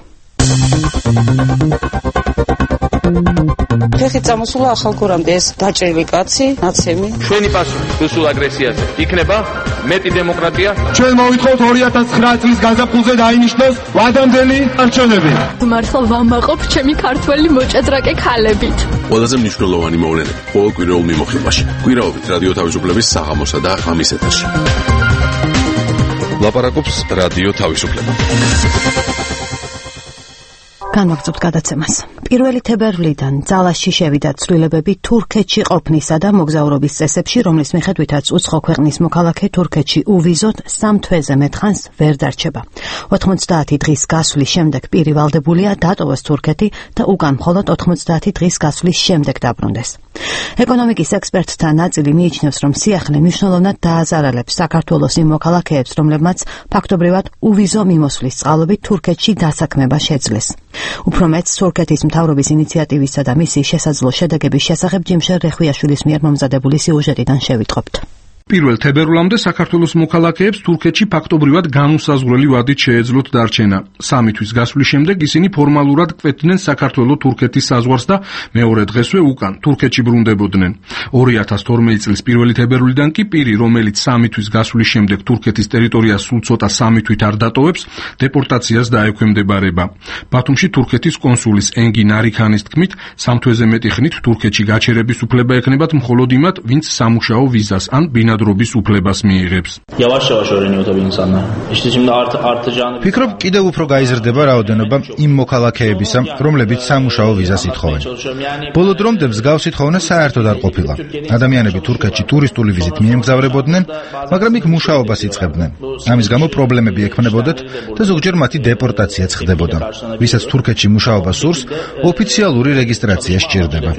ფეხით წამოსულა ახალგორამდე ეს დაჭრილი კაცი, ნაცემი. ჩვენი პასუხი რუსულ აგრესიაზე იქნება მეტი დემოკრატია. ჩვენ მოვითხოვთ ორი ათას ცხრა წლის გაზაფხულზე დაინიშნოს ვადამდელი არჩევნები. მართლა ვამაყობ ჩემი ქართველი მოჭადრაკე ქალებით. ყველაზე მნიშვნელოვანი მოვლენები ყოველ კვირაულ მიმოხილვაში. კვირაობით რადიო თავისუფლების საღამოსა და ღამის ეთერში. ლაპარაკობს რადიო თავისუფლება. განვაგრძობთ გადაცემას. პირველი თებერვლიდან ძალაში შევიდა ცვლილებები თურქეთში ყოფნისა და მოგზაურობის წესებში, რომლის მიხედვითაც უცხო ქვეყნის მოქალაქე თურქეთში უვიზოთ სამ თვეზე მეტხანს ვერ დარჩება. ოთხმოცდაათი დღის გასვლის შემდეგ პირი ვალდებულია დატოვოს თურქეთი და უკან მხოლოდ ოთხმოცდაათი დღის გასვლის შემდეგ დაბრუნდეს. ეკონომიკის ექსპერტთა ნაწილი მიიჩნევს, რომ სიახლე მნიშვნელოვნად დააზარალებს საქართველოს იმ მოქალაქეებს, რომლებმაც ფაქტობრივად უვიზო მიმოსვლის წყალობით თურქეთში დასაქმება შეძლეს. უფრო მეც თურქეთის მთავრობის ინიციატივისა და მისი შესაძლო შედეგების შესახებ ჯიმშერ რეხვიაშვილის მიერ მომზადებული სიუჟეტიდან შევიტყობთ. პირველ თებერვლამდე საქართველოს მოქალაქეებს თურქეთში ფაქტობრივად განუსაზღვრელი ვადით შეეძლოთ დარჩენა. სამი თვის გასვლის შემდეგ ისინი ფორმალურად კვეთდნენ საქართველო-თურქეთის საზღვარს და მეორე დღესვე უკან თურქეთში ბრუნდებოდნენ. ორი ათას თორმეტი წლის პირველი თებერვლიდან კი პირი, რომელიც სამი თვის გასვლის შემდეგ თურქეთის ტერიტორიას სულ ცოტა სამი თვით არ დატოვებს, დეპორტაციას დაექვემდებარება. ბათუმში თურქეთის კონსულის ენგინ არიქანის თქმით, სამ თვეზე მეტი ხნით თურქეთში გაჩერების უფლება ექნებათ მხოლოდ იმათ, ვინც სამუშაო ვიზას ან ბინადრობის უფლებას მიიღებს. ფიქრობ, კიდევ უფრო გაიზრდება რაოდენობა იმ მოქალაქეებისა, რომლებიც სამუშაო ვიზას ითხოვენ. ბოლო დრომდე მსგავსი თხოვნა საერთოდ არ ყოფილა. ადამიანები თურქეთში ტურისტული ვიზით მიემგზავრებოდნენ, მაგრამ იქ მუშაობას იწყებდნენ. ამის გამო პრობლემები ექმნებოდათ და ზოგჯერ მათი დეპორტაციაც ხდებოდა. ვისაც თურქეთში მუშაობა სურს, ოფიციალური რეგისტრაცია სჭირდება.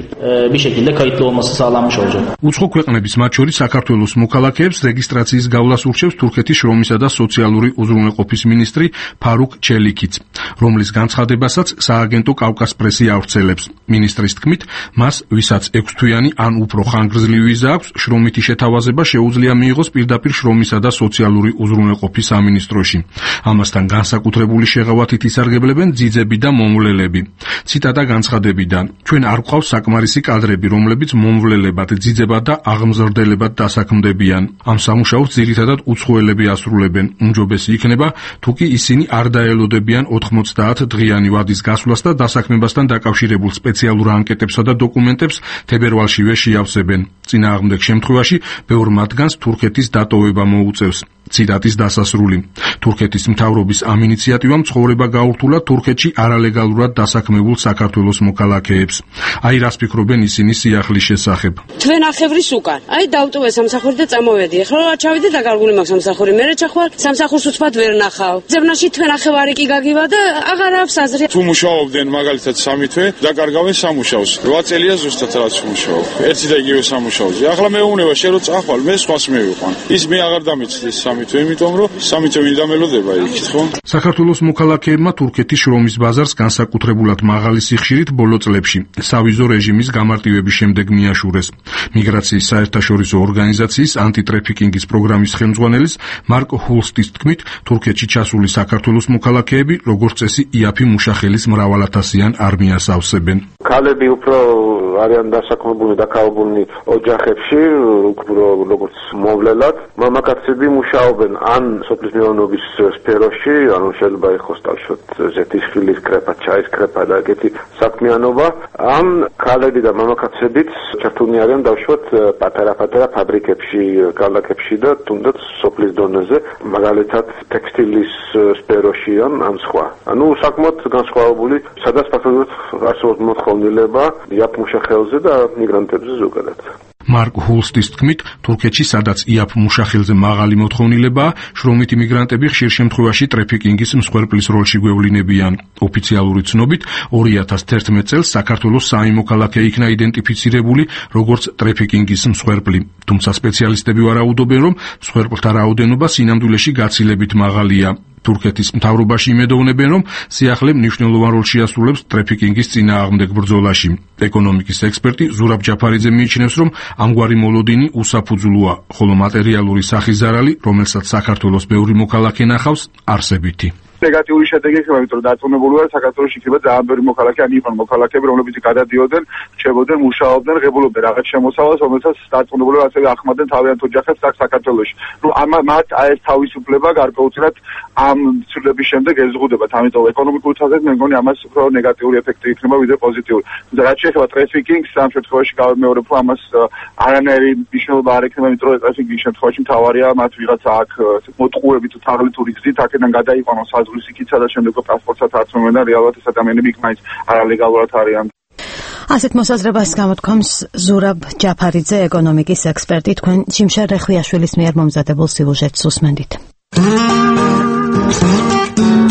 უცხო ქვეყნების, მათ შორის საქართველოს მოქალაქეებს რეგისტრაციის გავლას ურჩევს თურქეთის შრომისა და სოციალური უზრუნველყოფის მინისტრი ფარუკ ჩელიქიც, რომლის განცხადებასაც სააგენტო კავკას პრესი ავრცელებს. მინისტრის თქმით, მას, ვისაც ექვსთვიანი ან უფრო ხანგრძლივი ვიზა აქვს, შრომითი შეთავაზება შეუძლია მიიღოს პირდაპირ შრომისა და სოციალური უზრუნველყოფის სამინისტროში. ამასთან განსაკუთრებული შეღავათით ისარგებლებენ ძიძები და მომვლელები. ციტატა განცხადებიდან: ჩვენ არ გვყავს საკმარისი კადრები, რომლებიც მომვლელებად, ძიძებად და აღმზრდებლებად დასაქმდებიან. ამ სამუშაოს ძირითადად უცხოელები ასრულებენ. უმჯობესი იქნება, თუ კი ისინი არ დაელოდებიან ოთხმოცდაათ დღიანი ვადის გასვლას და დასაქმებასთან დაკავშირებულ სპეციალურ ანკეტებსა და დოკუმენტებს თებერვალშივე შეავსებენ. წინააღმდეგ შემთხვევაში ბევრ მათგანს თურქეთის დატოვება მოუწევს. ციტატის დასასრული. თურქეთის მთავრობის ამ ინიციატივამ ცხოვრება გაურთულა თურქეთში არალეგალურად დასაქმებულ საქართველოს მოქალაქეებს. აი რას ფიქრობენ ისინი სიახლის შესახებ. თქვენ ახევრის უკან. აი დავტოვე სამსახური და წამოვედი. ახლა რა ჩავიდე და გარგული მაქვს სამსახური. მე ჩახვალ სამსახურს უცბად ვერ ნახავ. ძებნაში თქვენ ახევარი კი გაგივა და აღარ აქვს აზრი. თუ მუშაობდნენ მაგალითად სამი თვე, დაკარგავენ სამუშაოს. რვა წელია ზუსტად რაც მუშაობ. ერთი და იგივე სამუშაოზე. ახლა მეუნება შენ რო წახვალ, მე სხვას მევიყვან. ის მე აღარ დამიცდის სამი თვე, იმიტომ რომ სამი თვე მინდა მელოდება იქით, ხო? საქართველოს მოქალაქეებმა თურქეთის შრომის ბაზარს განსაკუთრებულად მაღალი სიხშირით ბოლო წლებში სავიზო რეჟიმის გამარტივების შემდეგ მიაშურეს. მიგრაციის საერთაშორისო ორგანიზაციის ანტიტრეფიკინგის პროგრამის ხელმძღვანელის მარკ ჰულსტის თქმით, თურქეთში ჩასული საქართველოს მოქალაქეები, როგორც წესი, იაფი მუშახელის მრავალათასიან არმიას ავსებენ. ქალები უფრო არიან დასაქმებული და ქაობულნი ოჯახებში, უფრო როგორც მოვლელად, მამაკაცები მუშაობენ ან სოფლის მეურნეობის სფეროში, ანუ შეიძლება იყოს თავშოთ ზეთისხილის კრეფა, ჩაის კრეფა და ეგეთი საქმიანობა, ან ქალები და მამაკაცებიც ჩართულნი არიან დავშოთ პატარა-პატარა ფაბრიკებში, ქალაქებში და თუნდაც სოფლის დონეზე, მაგალითად ტექსტილის სფეროში ან ამ სხვა. ანუ საკმაოდ განსხვავებული, სადაც ფაქტობრივად არსებობს მოთხოვნილება იაფ მუშახელზე და მიგრანტებზე ზოგადად. მარკ ჰულსტის თქმით, თურქეთში, სადაც იაფ მუშახელზე მაღალი მოთხოვნილებაა, შრომითი მიგრანტები ხშირ შემთხვევაში ტრეფიკინგის მსხვერპლის როლში გვევლინებიან. ოფიციალური ცნობით, ორი ათას თერთმეტ წელს საქართველოს სამი მოქალაქე იქნა იდენტიფიცირებული როგორც ტრეფიკინგის მსხვერპლი. თუმცა სპეციალისტები ვარაუდობენ, რომ მსხვერპლთა რაოდენობა სინამდვილეში გაცილებით მაღალია. თურქეთის მთავრობაში იმედოვნებენ, რომ სიახლე მნიშვნელოვან როლს შეასრულებს ტრეფიკინგის წინააღმდეგ ბრძოლაში. ეკონომიკის ექსპერტი ზურაბ ჯაფარიძე მიიჩნევს, რომ ამგვარი მოლოდინი უსაფუძვლოა, ხოლო მატერიალური სახის ზარალი, რომელსაც საქართველოს ბევრი მოქალაქე ნახავს, არსებითი. ნეგატიური შედეგი იქნება, იმიტომ რომ დარწმუნებული ვარ, საქართველოში იქნება ძალიან ბევრი მოქალაქე, ან იყვნენ მოქალაქეები, რომლებიც გადადიოდნენ, რჩებოდნენ, მუშაობდნენ, ღებულობდნენ რაღაც შემოსავალს, რომელსაც დარწმუნებული ვარ, ასევე ახმარდნენ თავიანთ ოჯახებს საქართველოში. ნუ ამ მათ ეს თავისუფლება გარკვეულწილად ამ ცვლილების შემდეგ ეზღუდებათ, ამიტომ ეკონომიკურ თვალსაზრისით მე მგონი ამას უფრო ნეგატიური ეფექტი იქნება, ვიდრე პოზიტიური. რაც შეეხება ტრეფიკინგს, ამ შემთხვევაში გამეორებ, რომ ამას არანაირი მნიშვნელობა არ ექნება, იმიტომ რომ ტრეფიკინგის შემთხვევაში მთავარია მათ ვიღაცა აქ მოტყუებით თუ თაღლითური გზით აქედან გადაიყვანოს რუსიკიცა და შემდეგ პასპორტსაც არ წმობენ და რეალურად ეს ადამიანები იქ მაინც არალეგალურად არიან. ასეთ მოსაზრებას გამოთქვამს ზურაბ ჯაფარიძე, ეკონომიკის ექსპერტი. თქვენ შიმშა რეხვიაშვილის მიერ მომზადებულ სიუჟეტს უსმენდით.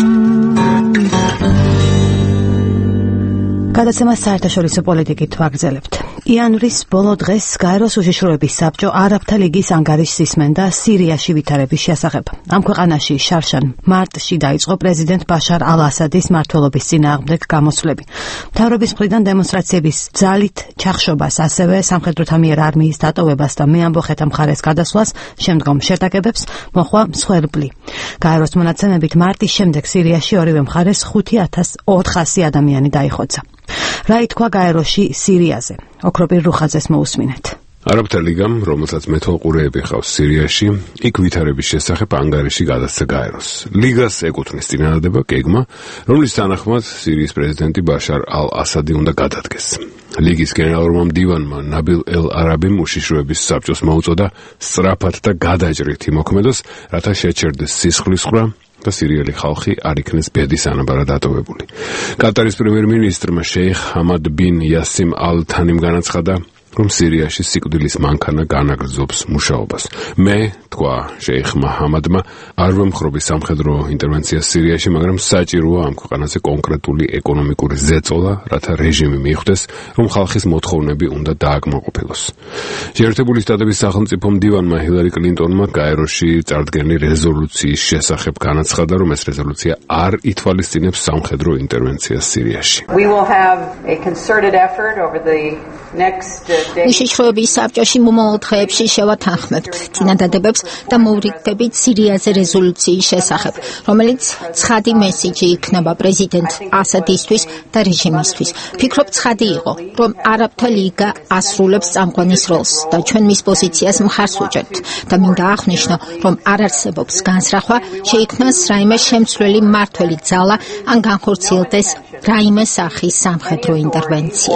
გადაცემას საერთაშორისო პოლიტიკით ვაგრძელებთ. იანვრის ბოლო დღეს გაეროს უშიშროების საბჭო არაბთა ლიგის ანგარიშს ისმენდა სირიაში ვითარების შესახებ. ამ ქვეყანაში შარშან მარტში დაიწყო პრეზიდენტ ბაშარ ალ-ასადის მმართველობის წინააღმდეგ გამოსვლები. მთავრობის მხრიდან დემონსტრაციების ძალით ჩახშობას, ასევე სამხედროთა მიერ არმიის დატოვებას და მეამბოხეთა მხარეს გადასვლას, შემდგომ შეტაკებებს მოჰყვა მსხვერპლი. გაეროს მონაცემებით მარტის შემდეგ სირიაში ორივე მხარეს ხუთი ათას ოთხასი ადამიანი დაიხოცა. რა ითქვა გაეროში სირიაზე? ოქროპირ რუხაძეს მოусმინეთ. არაბთა ლიგამ, რომელსაც მეთვალყურეები ჰყავს სირიაში, იქ ვითარების შესახებ ანგარიში გადასცა გაეროს. ლიგას ეკუთვნის წინადადება გეგმა, რომლის თანახმად სირიის პრეზიდენტი ბაშარ ალ-ასადი უნდა გადადგეს. ლიგის გენერალურმა მდივანმა ნაბილ ელ-არაბიმ უშიშროების საბჭოს მოუწოდა სწრაფად და გადაჭრით იმოქმედოს, რათა შეჩერდეს სისხლის ხრა და სირიელი ხალხი არ იქნეს ბედის ანაბარად დატოვებული. კატარის პრემიერ-მინისტრმა შეიხ ჰამად ბინ იასიმ ალ-თანიმ განაცხადა, რომ სირიაში სიკვდილის მანქანა განაგრძობს მუშაობას. მე, თქვა შეიხმა ჰამადმა, არ ვემხრობი სამხედრო ინტერვენციას სირიაში, მაგრამ საჭიროა ამ ქვეყანაზე კონკრეტული ეკონომიკური ზეწოლა, რათა რეჟიმი მიხვდეს, რომ ხალხის მოთხოვნები უნდა დააკმაყოფილოს. შეერთებული შტატების სახელმწიფო მდივანმა ჰილარი კლინტონმა გაეროში წარდგენილი რეზოლუციის შესახებ განაცხადა, რომ ეს რეზოლუცია არ ითვალისწინებს სამხედრო ინტერვენციას სირიაში. We will have a concerted effort over the next უშიშროების საბჭოში მომავალ დღეებში შევათანხმებთ წინადადებებს და მოვრიგდებით სირიაზე რეზოლუციის შესახებ, რომელიც ცხადი მესიჯი იქნება პრეზიდენტ ასადისთვის და რეჟიმისთვის. ვფიქრობ, ცხადი იყო, რომ არაბთა ლიგა ასრულებს წამყვანის როლს და ჩვენ მის პოზიციას მხარს ვუჭერთ და მინდა აღნიშნო, რომ არ არსებობს განსრახვა, შეიქმნას რაიმე შემცვლელი მმართველი ძალა ან განხორციელდეს რაიმე სახის სამხედრო ინტერვენცია.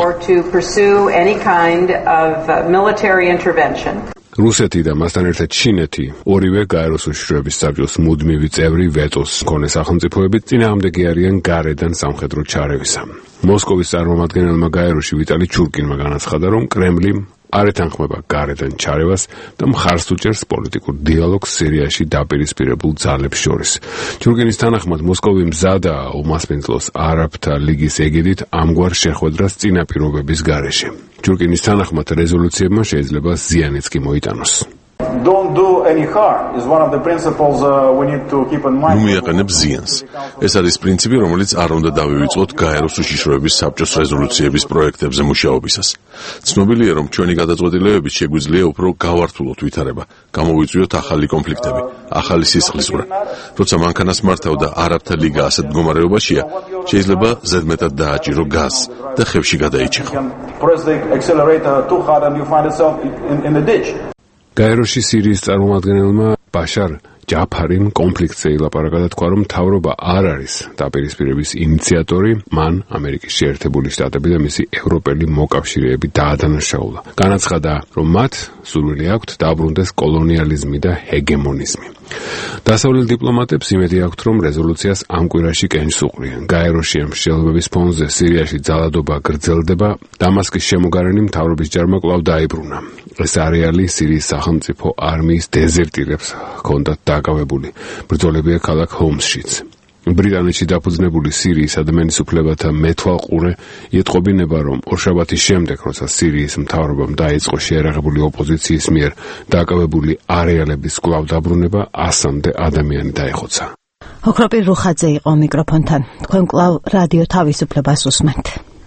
of military intervention. რუსეთი და მასთან ერთად ჩინეთი ორივე გაეროს უშიშროების საბჭოს მუდმივი წევრი ვეტოს მქონე სახელმწიფოები წინააღმდეგი არიან გარედან სამხედრო ჩარევისა. მოსკოვის წარმომადგენელმა გაეროში ვიტალი ჩურკინმა განაცხადა, რომ კრემლი არ ეთანხმება გარედან ჩარევას და მხარს უჭერს პოლიტიკურ დიალოგს სირიაში დაპირისპირებულ ძალებს შორის. ჩურკინის თანახმად მოსკოვი მზადაა უმასპინძლოს არაბთა ლიგის ეგიდით ამგვარ შეხვედრას წინაპირობების გარეშე. ჩურკინის თანახმად რეზოლუციებმა შეიძლება ზიანიც კი მოიტანოს. Don't do any harm is one of the principles uh, we need to keep in mind. უმიაყენებ ზიანს. ეს არის პრინციპი, რომელიც არ უნდა დავივიწყოთ გაეროს უშიშროების საბჭოს რეზოლუციების პროექტებზე მუშაობისას. ცნობილია, რომ ჩვენი გადაწყვეტილებებით შეგვიძლია უფრო გავართულოთ ვითარება, გამოვიწვიოთ ახალი კონფლიქტები, ახალი სისხლისღვრა. როცა მანქანას მართავდა არაბთა ლიგა ასეთ მდგომარეობაშია, შეიძლება ზედმეტად დააჭირო გაზს და ხევში გადაიჭიხო. Press the accelerator too hard and you find yourself in, in the ditch. გაეროში სირიის წარმომადგენელმა ბაშარ ჯაფარიმ კონფლიქტზე ილაპარაკა და თქვა, რომ მთავრობა არ არის დაპირისპირების ინიციატორი, მან ამერიკის შეერთებული შტატები და მისი ევროპელი მოკავშირეები დაადანაშაულა. განაცხადა, რომ მათ სურვილი აქვთ დააბრუნდეს კოლონიალიზმი და ჰეგემონიზმი. დასავლელ დიპლომატებს იმედი აქვთ, რომ რეზოლუციას ამ კვირაში კენჭს უყრიან. გაეროში ამ მსჯელობების ფონზე სირიაში ძალადობა გრძელდება, დამასკის შემოგარენი მთავრობის ჯარმა კვლავ დაიბრუნა. ეს არეალი სირიის სახელმწიფო არმიის დეზერტირებს ჰქონდათ დაკავებული. ბრძოლებია ქალაქ ჰომსშიც. ბრიტანეთში დაფუძნებული სირიის ადამიანის უფლებათა მეთვალყურე ეტყობინება, რომ ორშაბათის შემდეგ, როცა სირიის მთავრობამ დაიწყო შეერაღებული ოპოზიციის მიერ დაკავებული არეალების კვლავ დაბრუნება, ასამდე ადამიანი დაიხოცა. ოქროპირ რუხაძე იყო მიკროფონთან. თქვენ კვლავ რადიო თავისუფლებას უსმენთ.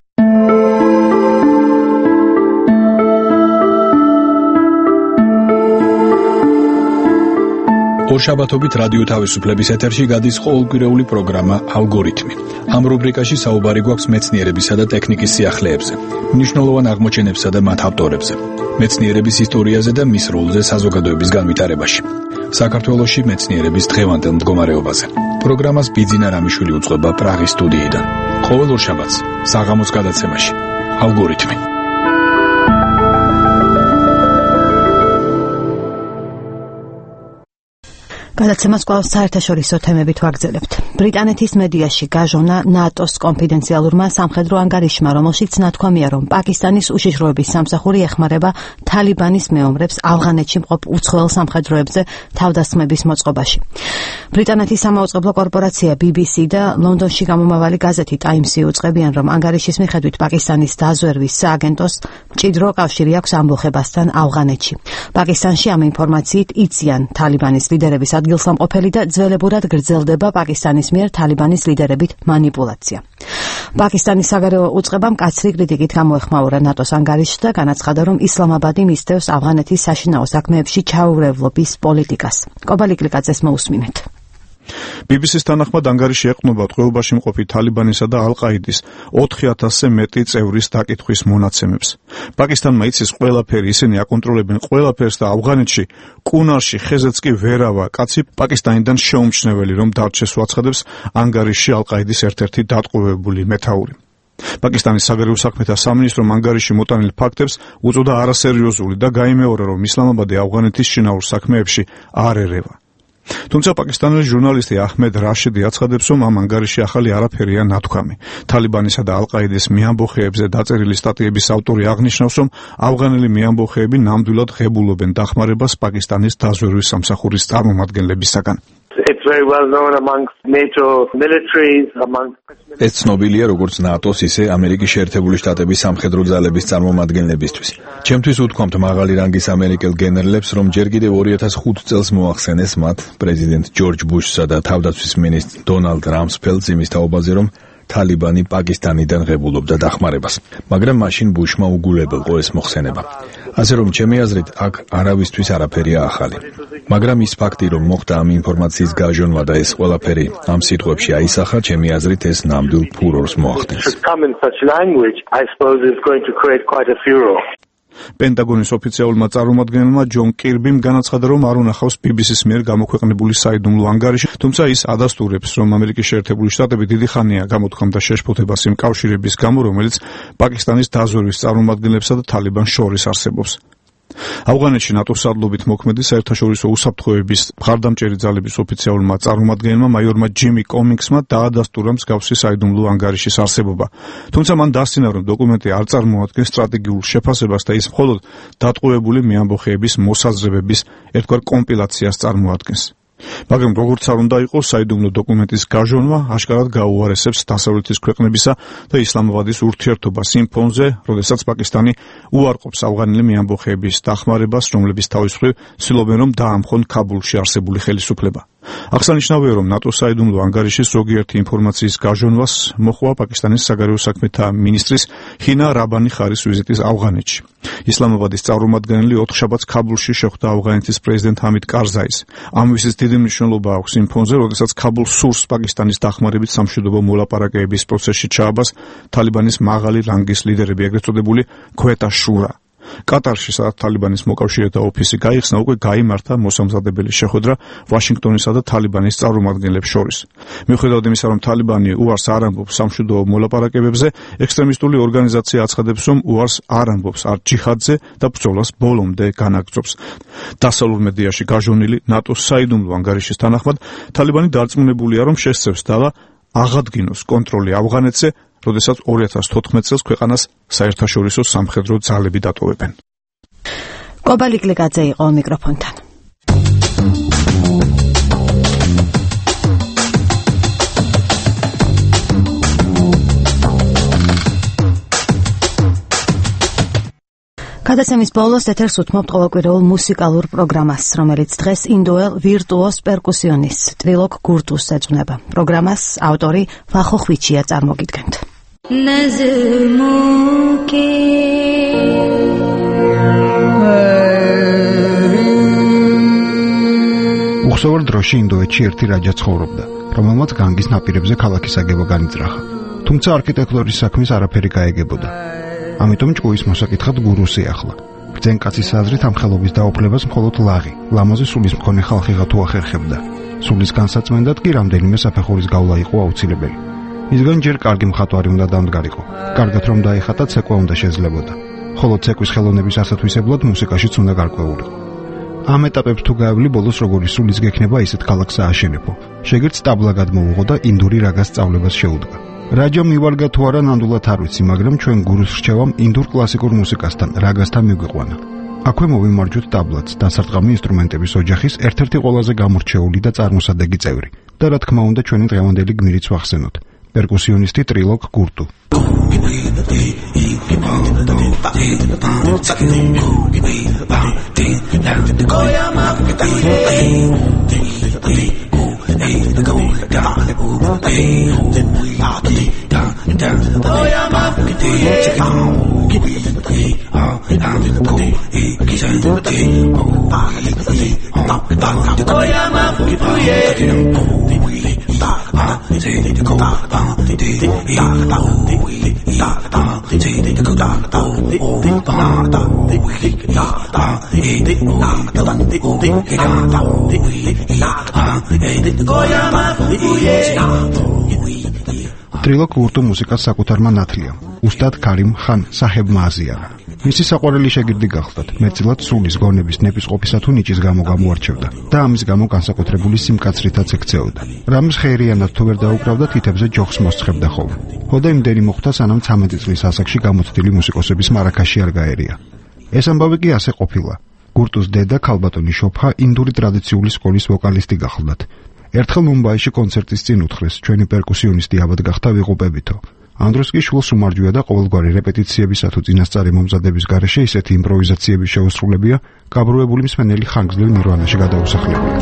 ორშაბათობით რადიო თავისუფლების ეთერში გადის ყოველკვირეული პროგრამა ალგორითმი. ამ რუბრიკაში საუბარი გვაქვს მეცნიერებისა და ტექნიკის სიახლეებზე, მნიშვნელოვან აღმოჩენებსა და მათ ავტორებზე, მეცნიერების ისტორიაზე და მის როლზე საზოგადოების განვითარებაში. საქართველოში მეცნიერების დღევანდელ მდგომარეობაზე. პროგრამას ბიძინა რამიშვილი უწყობა პრაღის სტუდიიდან. ყოველ ორშაბათს საღამოს გადაცემაში ალგორითმი. გადაცემას კვლავ საერთაშორისო თემებით ვაგრძელებთ. ბრიტანეთის მედიაში გაჟონა ნატოს კონფიდენციალურმა სამხედრო ანგარიშმა, რომელშიც ნათქვამია, რომ პაკისტანის უშიშროების სამსახური ეხმარება თალიბანის მეომრებს ავღანეთში მყოფ უცხოელ სამხედროებზე თავდასხმების მოწყობაში. ბრიტანეთის სამაუწყებლო კორპორაცია ბი ბი სი და ლონდონში გამომავალი გაზეთი ტაიმსი უწყებიან, რომ ანგარიშის მიხედვით პაკისტანის დაზვერვის სააგენტოს მჭიდრო კავშირი აქვს ამბოხებასთან ავღანეთში. პაკისტანში ამ ინფორმაციით იციან თალიბანის ლიდერების ადგილსამყოფელი და ძველებურად გრძელდება პაკისტანის მიერ თალიბანის ლიდერებით манипуляცია. პაკისტანის საგარეო უწყებამ კაცრი კრიტიკით გამოეხმაურა ნატოს ანგარიშს და განაცხადა, რომ ისლამაბადი მისდევს ავღანეთის საშინაო საქმეებში ჩაურევლობის პოლიტიკას. კობალიკლიკაძეს მოусმინეთ. ბი ბი სის თანახმად ანგარიში ეყრდნობა ტყვეობაში მყოფი თალიბანისა და ალ-ყაიდის ოთხი ათასზე მეტი წევრის დაკითხვის მონაცემებს. პაკისტანმა იცის ყველაფერი, ისინი აკონტროლებენ ყველაფერს და ავღანეთში კუნარში ხეზეც კი ვერავა კაცი პაკისტანიდან შეუმჩნეველი რომ დარჩეს უაცხადებს ანგარიში ალ-ყაიდის ერთ-ერთი დატყვევებული მეთაური. პაკისტანის საგარეო საქმეთა სამინისტრომ ანგარიში მოტანილ ფაქტებს უწოდა არასერიოზული და გაიმეორა, რომ ისლამაბადი ავღანეთის შინაურ საქმეებში არ ერევა. თუმცა პაკისტანელი ჟურნალისტი აჰმედ რაშიდი აცხადებს, რომ ამ ანგარიში ახალი არაფერია ნათქვამი. თალიბანისა და ალ-ყაიდის მეამბოხეებზე დაწერილი სტატიების ავტორი აღნიშნავს, რომ ავღანელი მეამბოხეები ნამდვილად ღებულობენ დახმარებას პაკისტანის დაზვერვის სამსახურის წარმომადგენლებისაგან. It's very well known amongst NATO militaries, amongst ეს ცნობილია როგორც ნატოს, ისე ამერიკის შეერთებული შტატების სამხედრო ძალების წარმომადგენლებისთვის. ჩემთვის უთქვამთ მაღალი რანგის ამერიკელ გენერლებს, რომ ჯერ კიდევ ორი ათას ხუთი წელს მოახსენეს მათ პრეზიდენტ ჯორჯ ბუშსა და თავდაცვის მინისტრ დონალდ რამსფელდს იმის თაობაზე, რომ თალიბანი პაკისტანიდან ღებულობდა დახმარებას. მაგრამ მაშინ ბუშმა უგულებელყო ეს მოხსენება. ასე რომ ჩემი აზრით აქ არავისთვის არაფერია ახალი. მაგრამ ის ფაქტი, რომ მოხდა ამ ინფორმაციის გაჟონვა და ეს ყველაფერი ამ სიტყვებში აისახა, ჩემი აზრით ეს ნამდვილ ფურორს მოახდენს. პენტაგონის ოფიციალურმა წარმომადგენელმა ჯონ კირბიმ განაცხადა, რომ არ უნახავს ბი ბი სის მიერ გამოქვეყნებული საიდუმლო ანგარიში, თუმცა ის ადასტურებს, რომ ამერიკის შეერთებული შტატები დიდი ხანია გამოთქვამდა შეშფოთებას იმ კავშირების გამო, რომელიც პაკისტანის დაზვერვის წარმომადგენლებსა და თალიბანს შორის არსებობს. ავღანეთში ნატოს სარდლობით მოქმედი საერთაშორისო უსაფრთხოების მხარდამჭერი ძალების ოფიციალურმა წარმომადგენელმა მაიორმა ჯიმი კომინგსმა დაადასტურა მსგავსი საიდუმლო ანგარიშის არსებობა. თუმცა მან დასცინა, რომ დოკუმენტი არ წარმოადგენს სტრატეგიულ შეფასებას და ის მხოლოდ დატყვევებული მეამბოხეების მოსაზრებების ერთგვარ კომპილაციას წარმოადგენს. მაგრამ როგორც არ უნდა იყოს, საიდუმლო დოკუმენტის გაჟონვა აშკარად გაუარესებს დასავლეთის ქვეყნებისა და ისლამაბადის ურთიერთობას იმ ფონზე, როდესაც პაკისტანი უარყოფს ავღანელი მეამბოხეების დახმარებას, რომლებიც თავის მხრივ ცდილობენ, რომ დაამხონ ქაბულში არსებული ხელისუფლება. აღსანიშნავია, რომ ნატოს საიდუმლო ანგარიშის ზოგიერთი ინფორმაციის გაჟონვას მოჰყვა პაკისტანის საგარეო საქმეთა მინისტრის ჰინა რაბანი ხარის ვიზიტის ავღანეთში. ისლამაბადის წარმომადგენელი ოთხშაბათს ქაბულში შეხვდა ავღანეთის პრეზიდენტ ჰამიდ კარზაის. ამ ვიზიტს დიდი მნიშვნელობა აქვს იმ ფონზე, როდესაც ქაბულს სურს პაკისტანის დახმარებით სამშვიდობო მოლაპარაკებების პროცესში ჩააბას თალიბანის მაღალი რანგის ლიდერები, ეგრეთ წოდებული ქვეტა შურა. კატარში, სადაც თალიბანის მოკავშირეთა ოფისი გაიხსნა, უკვე გაიმართა მოსამზადებელი შეხვედრა ვაშინგტონისა და თალიბანის წარმომადგენლებს შორის. მიუხედავად იმისა, რომ თალიბანი უარს არ ამბობს სამშვიდობო მოლაპარაკებებზე, ექსტრემისტული ორგანიზაცია აცხადებს, რომ უარს არ ამბობს არ ჯიჰადზე და ბრძოლას ბოლომდე განაგრძობს. დასავლურ მედიაში გაჟონილი ნატოს საიდუმლო ანგარიშის თანახმად, თალიბანი დარწმუნებულია, რომ შესწევს დავა აღადგინოს კონტროლი ავღანეთზე, როდესაც ორი ათას თოთხმეტ წელს ქვეყანას საერთაშორისო სამხედრო ძალები დატოვებენ. კობალიკლიკაძე იყო მიკროფონთან. გადაცემის ბოლოს ეთერს უთმობთ ყოველკვირეულ მუსიკალურ პროგრამას, რომელიც დღეს ინდოელ ვირტუოზ პერკუსიონისტ ტრილოგ გურტუს ეძღვნება. პროგრამას ავტორი ვახო ხვიჩია წარმოგიდგენთ. უხსოვარ დროში ინდოეთში ერთი რაჯა ცხოვრობდა, რომელმაც განგის ნაპირებზე ქალაქის აგება განიძრახა. თუმცა არქიტექტურის საქმის არაფერი გაეგებოდა. ამიტომ ჭკუის მოსაკითხად გურუსი ახლა. ბრძენ კაცის აზრით ამ ხელობის დაუფლებას მხოლოდ ლაღი, ლამაზი სულის მქონე ხალხიღა თუ ახერხებდა. სულის განსაწმენდად კი რამდენიმე საფეხურის გავლა იყო აუცილებელი. მისგან ჯერ კარგი მხატვარი უნდა დამდგარიყო. კარგად რომ დაიხატა, ცეკვა უნდა შეძლებოდა. ხოლო ცეკვის ხელოვნების ასათვისებლად მუსიკაშიც უნდა გარკვეულიყო. ამ ეტაპებს თუ გაავლი, ბოლოს როგორი სულის გექნება, ისეთ ქალაქს ააშენებო. შეგერც ტაბლა გადმოვუღო და ინდური რაგას სწავლებას შეუდგა. რაჯო მივარგა თუ არა ნამდვილად არ ვიცი, მაგრამ ჩვენ გურუს რჩევამ ინდურ კლასიკურ მუსიკასთან, რაგასთან მიგვიყვანა. აქვე მოვიმარჯვოთ ტაბლაც, დასარტყამი ინსტრუმენტების ოჯახის ერთ-ერთი ყველაზე გამორჩეული და წარმოსადეგი წევრი. და რა თქმა უნდა, ჩვენი დღევანდელი გმირიც ვახსენოთ. პერკუსიონისტი ტრილოკ გურტუ. ტრილოკ გურტუ მუსიკას საკუთარმა ნათლიამ, უსტად ქარიმ ხან საჰებმა აზიარა. მისი საყვარელი შეგირდი გახლდათ, მეტწილად სულის გონების ნეპისყოფისა თუ ნიჭის გამო გამოარჩევდა და ამის გამო განსაკუთრებული სიმკაცრითაც ექცეოდა. რამის ხეირიანად თუ ვერ დაუკრავდა, თითებზე ჯოხს მოსცხებდა ხოლმე. ხოდა იმდენი მოხდა, სანამ ცამეტი წლის ასაკში გამოცდილი მუსიკოსების მარაკაში არ გაერია. ეს ამბავი კი ასე ყოფილა. გურტუს დედა ქალბატონი შოფხა ინდური ტრადიციული სკოლის ვოკალისტი გახლდათ. ერთხელ მუმბაიში კონცერტის წინ უთხრეს, ჩვენი პერკუსიონისტი აბად გახდა ვიღუპებითო. ამ დროს კი შულს უმარჯვია და ყოველგვარი რეპეტიციებისა თუ წინასწარი მომზადების გარეშე ისეთი იმპროვიზაციები შეუსრულებია, გაბრუებული მსმენელი ხანგრძლივ ნირვანაში გადაუსახლებელი.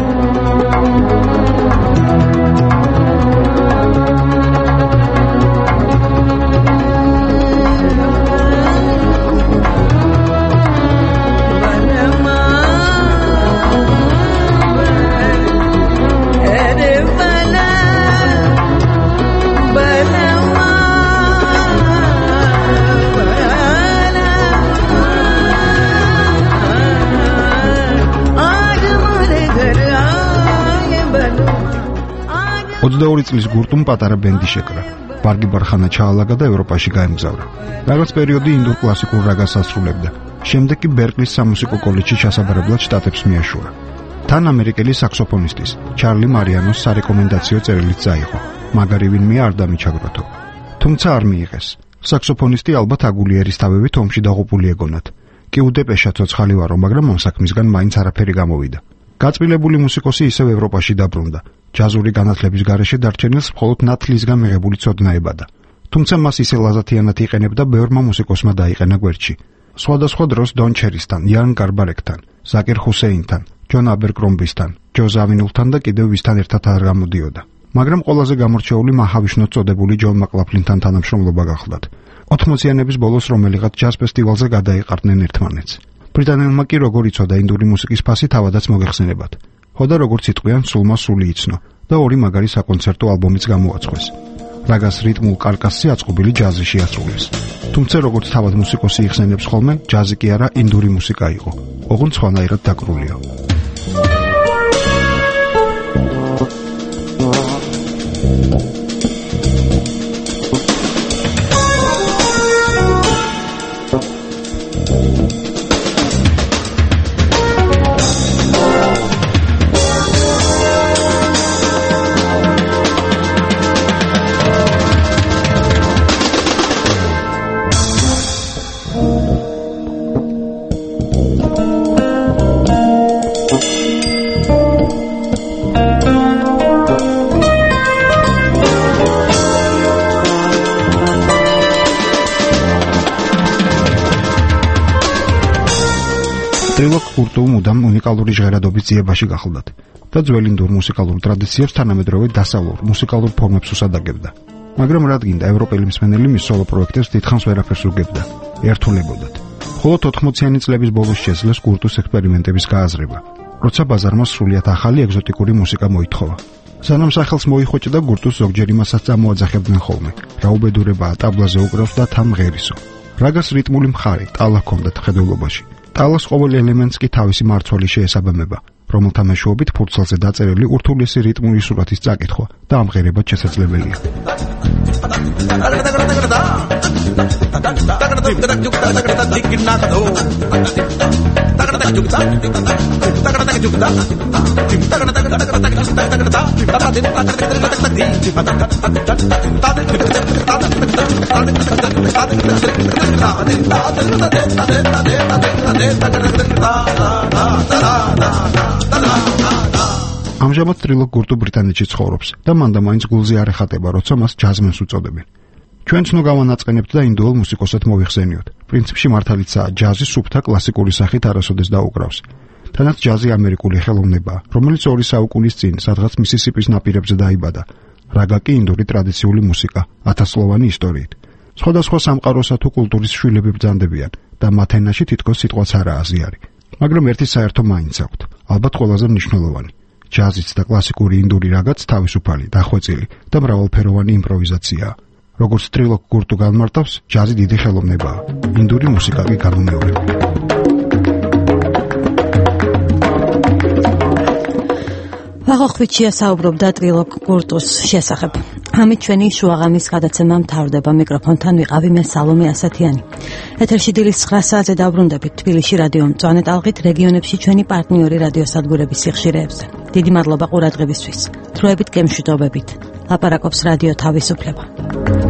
ოცდაორი წლის გურტუმ პატარა ბენდი შეკრა. ბარგი ბარხანა ჩაალაგა და ევროპაში გაემგზავრა. რაღაც პერიოდი ინდურ კლასიკურ რაგას ასრულებდა. შემდეგ კი ბერკლის სამუსიკო კოლეჯში ჩასაბარებლად შტატებს მიაშურა. თან ამერიკელი საქსოფონისტის, ჩარლი მარიანოს სარეკომენდაციო წერილიც წაიღო. მაგარი ვინმე არ დამიჩაგროთო. თუმცა არ მიიღეს. საქსოფონისტი ალბათ აგულიერის თავებით ომში დაღუპული ეგონათ. კი უდეპეშა ცოცხალი ვარო, მაგრამ ამ საქმისგან მაინც არაფერი გამოვიდა. გაწმილებული მუსიკოსი ისევ ევროპაში დაბრუნდა. ჯაზური განათლების გარეშე დარჩენილს მხოლოდ ნათლისგან მიღებული ცოდნა ებადა. თუმცა მას ისე ლაზათიანად იყენებდა, ბევრმა მუსიკოსმა დაიყენა გვერდში. სხვადასხვა დროს დონ ჩერისთან, იან გარბარეკთან, ზაკერ ჰუსეინთან, ჯონ აბერკრომბისთან, ჯო ზავინულთან და კიდევ ვისთან ერთად არ გამოდიოდა. მაგრამ ყველაზე გამორჩეული მაჰავიშნოთ წოდებული ჯონ მაკლაფლინთან თანამშრომლობა გახლდათ. ოთხმოციანების ბოლოს რომელიღაც ჯაზ ფესტივალზე გადაიყარნენ ერთმანეთს. ბრიტანელმა კი როგორ იცოდა ინდური მუსიკის ფასი თავადაც მოგეხსენებათ. ხოდა როგორც იტყვიან, სულმა სული იცნო და ორი მაგარი საკონცერტო ალბომიც გამოაცხეს. რაგას რიტმულ კარკასზე აწყობილი ჯაზი შეასრულეს. თუმცა როგორც თავად მუსიკოსი იხსენებს ხოლმე, ჯაზი კი არა, ინდური მუსიკა იყო. ოღონდ სხვანაირად დაკრულიო. ტრილოკ გურტუ მუდამ უნიკალური ჟღერადობის ძიებაში გახლდათ და ძველ ინდურ მუსიკალურ ტრადიციებს თანამედროვე დასავლურ მუსიკალურ ფორმებს უსადაგებდა. მაგრამ რადგინდა ევროპელი მსმენელი მის სოლო პროექტებს დიდხანს ვერაფერს უგებდა, ერთულებოდათ. მხოლოდ ოთხმოციანი წლების ბოლოს შეძლეს გურტუს ექსპერიმენტების გააზრება, როცა ბაზარმა სრულიად ახალი ეგზოტიკური მუსიკა მოითხოვა. სანამ სახელს მოიხოჭდა, გურტუს ზოგჯერ იმასაც წამოაძახებდნენ ხოლმე, რა უბედურებაა ტაბლაზე უკრავს და თან მღერისო. რაგას რიტმული მხარე, ტალა ჰქონდათ ხედულობაში. ტალას ყოველ ელემენტს კი თავისი მარცვალი შეესაბამება, რომელთა მეშვეობით ფურცელზე დაწერილი ურთულესი რიტმული სურათის წაკითხვა და ამღერებად შესაძლებელია. ამჟამად ტრილოკ გურტუ ბრიტანეთში ცხოვრობს და მან და მაინც გულზე არ ეხატება, როცა მას ჯაზმენს უწოდებენ. ჩვენ ცნო გავანაწყენებთ და ინდოელ მუსიკოსად მოვიხსენიოთ. პრინციპში მართალიცაა, ჯაზი სუფთა კლასიკური სახით არასოდეს დაუკრავს. თანაც ჯაზი ამერიკული ხელოვნებაა, რომელიც ორი საუკუნის წინ სადღაც მისისიპის ნაპირებზე დაიბადა. რაგა კი ინდური ტრადიციული მუსიკა, ათასწლოვანი ისტორიით. სხვადასხვა სამყაროსა თუ კულტურის შვილები ბრძანდებიან და მათ ენაში თითქოს სიტყვაც არაა აზიარი. მაგრამ ერთი საერთო მაინც აქვთ, ალბათ ყველაზე მნიშვნელოვანი. ჯაზიც და კლასიკური ინდური რაგაც თავისუფალი, დახვეწილი და მრავალფეროვანი იმპროვიზაციაა. როგორც ტრილოკ გურტუ განმარტავს, ჯაზი დიდი ხელოვნებაა, ინდური მუსიკა კი განუმეორებელი. ვაღოხვიჩია საუბრობდა ტრილოკ გურტუს შესახებ. ამით ჩვენი შუაღამის გადაცემა მთავრდება. მიკროფონთან ვიყავი მე სალომე ასათიანი. ეთერში დილის ცხრა საათზე დაუბრუნდებით თბილისში რადიო მწვანე ტალღით, რეგიონებში ჩვენი პარტნიორი რადიოსადგურების სიხშირეებზე. დიდი მადლობა ყურადღებისთვის. დროებით გემშვიდობებით. ლაპარაკობს რადიო თავისუფლება.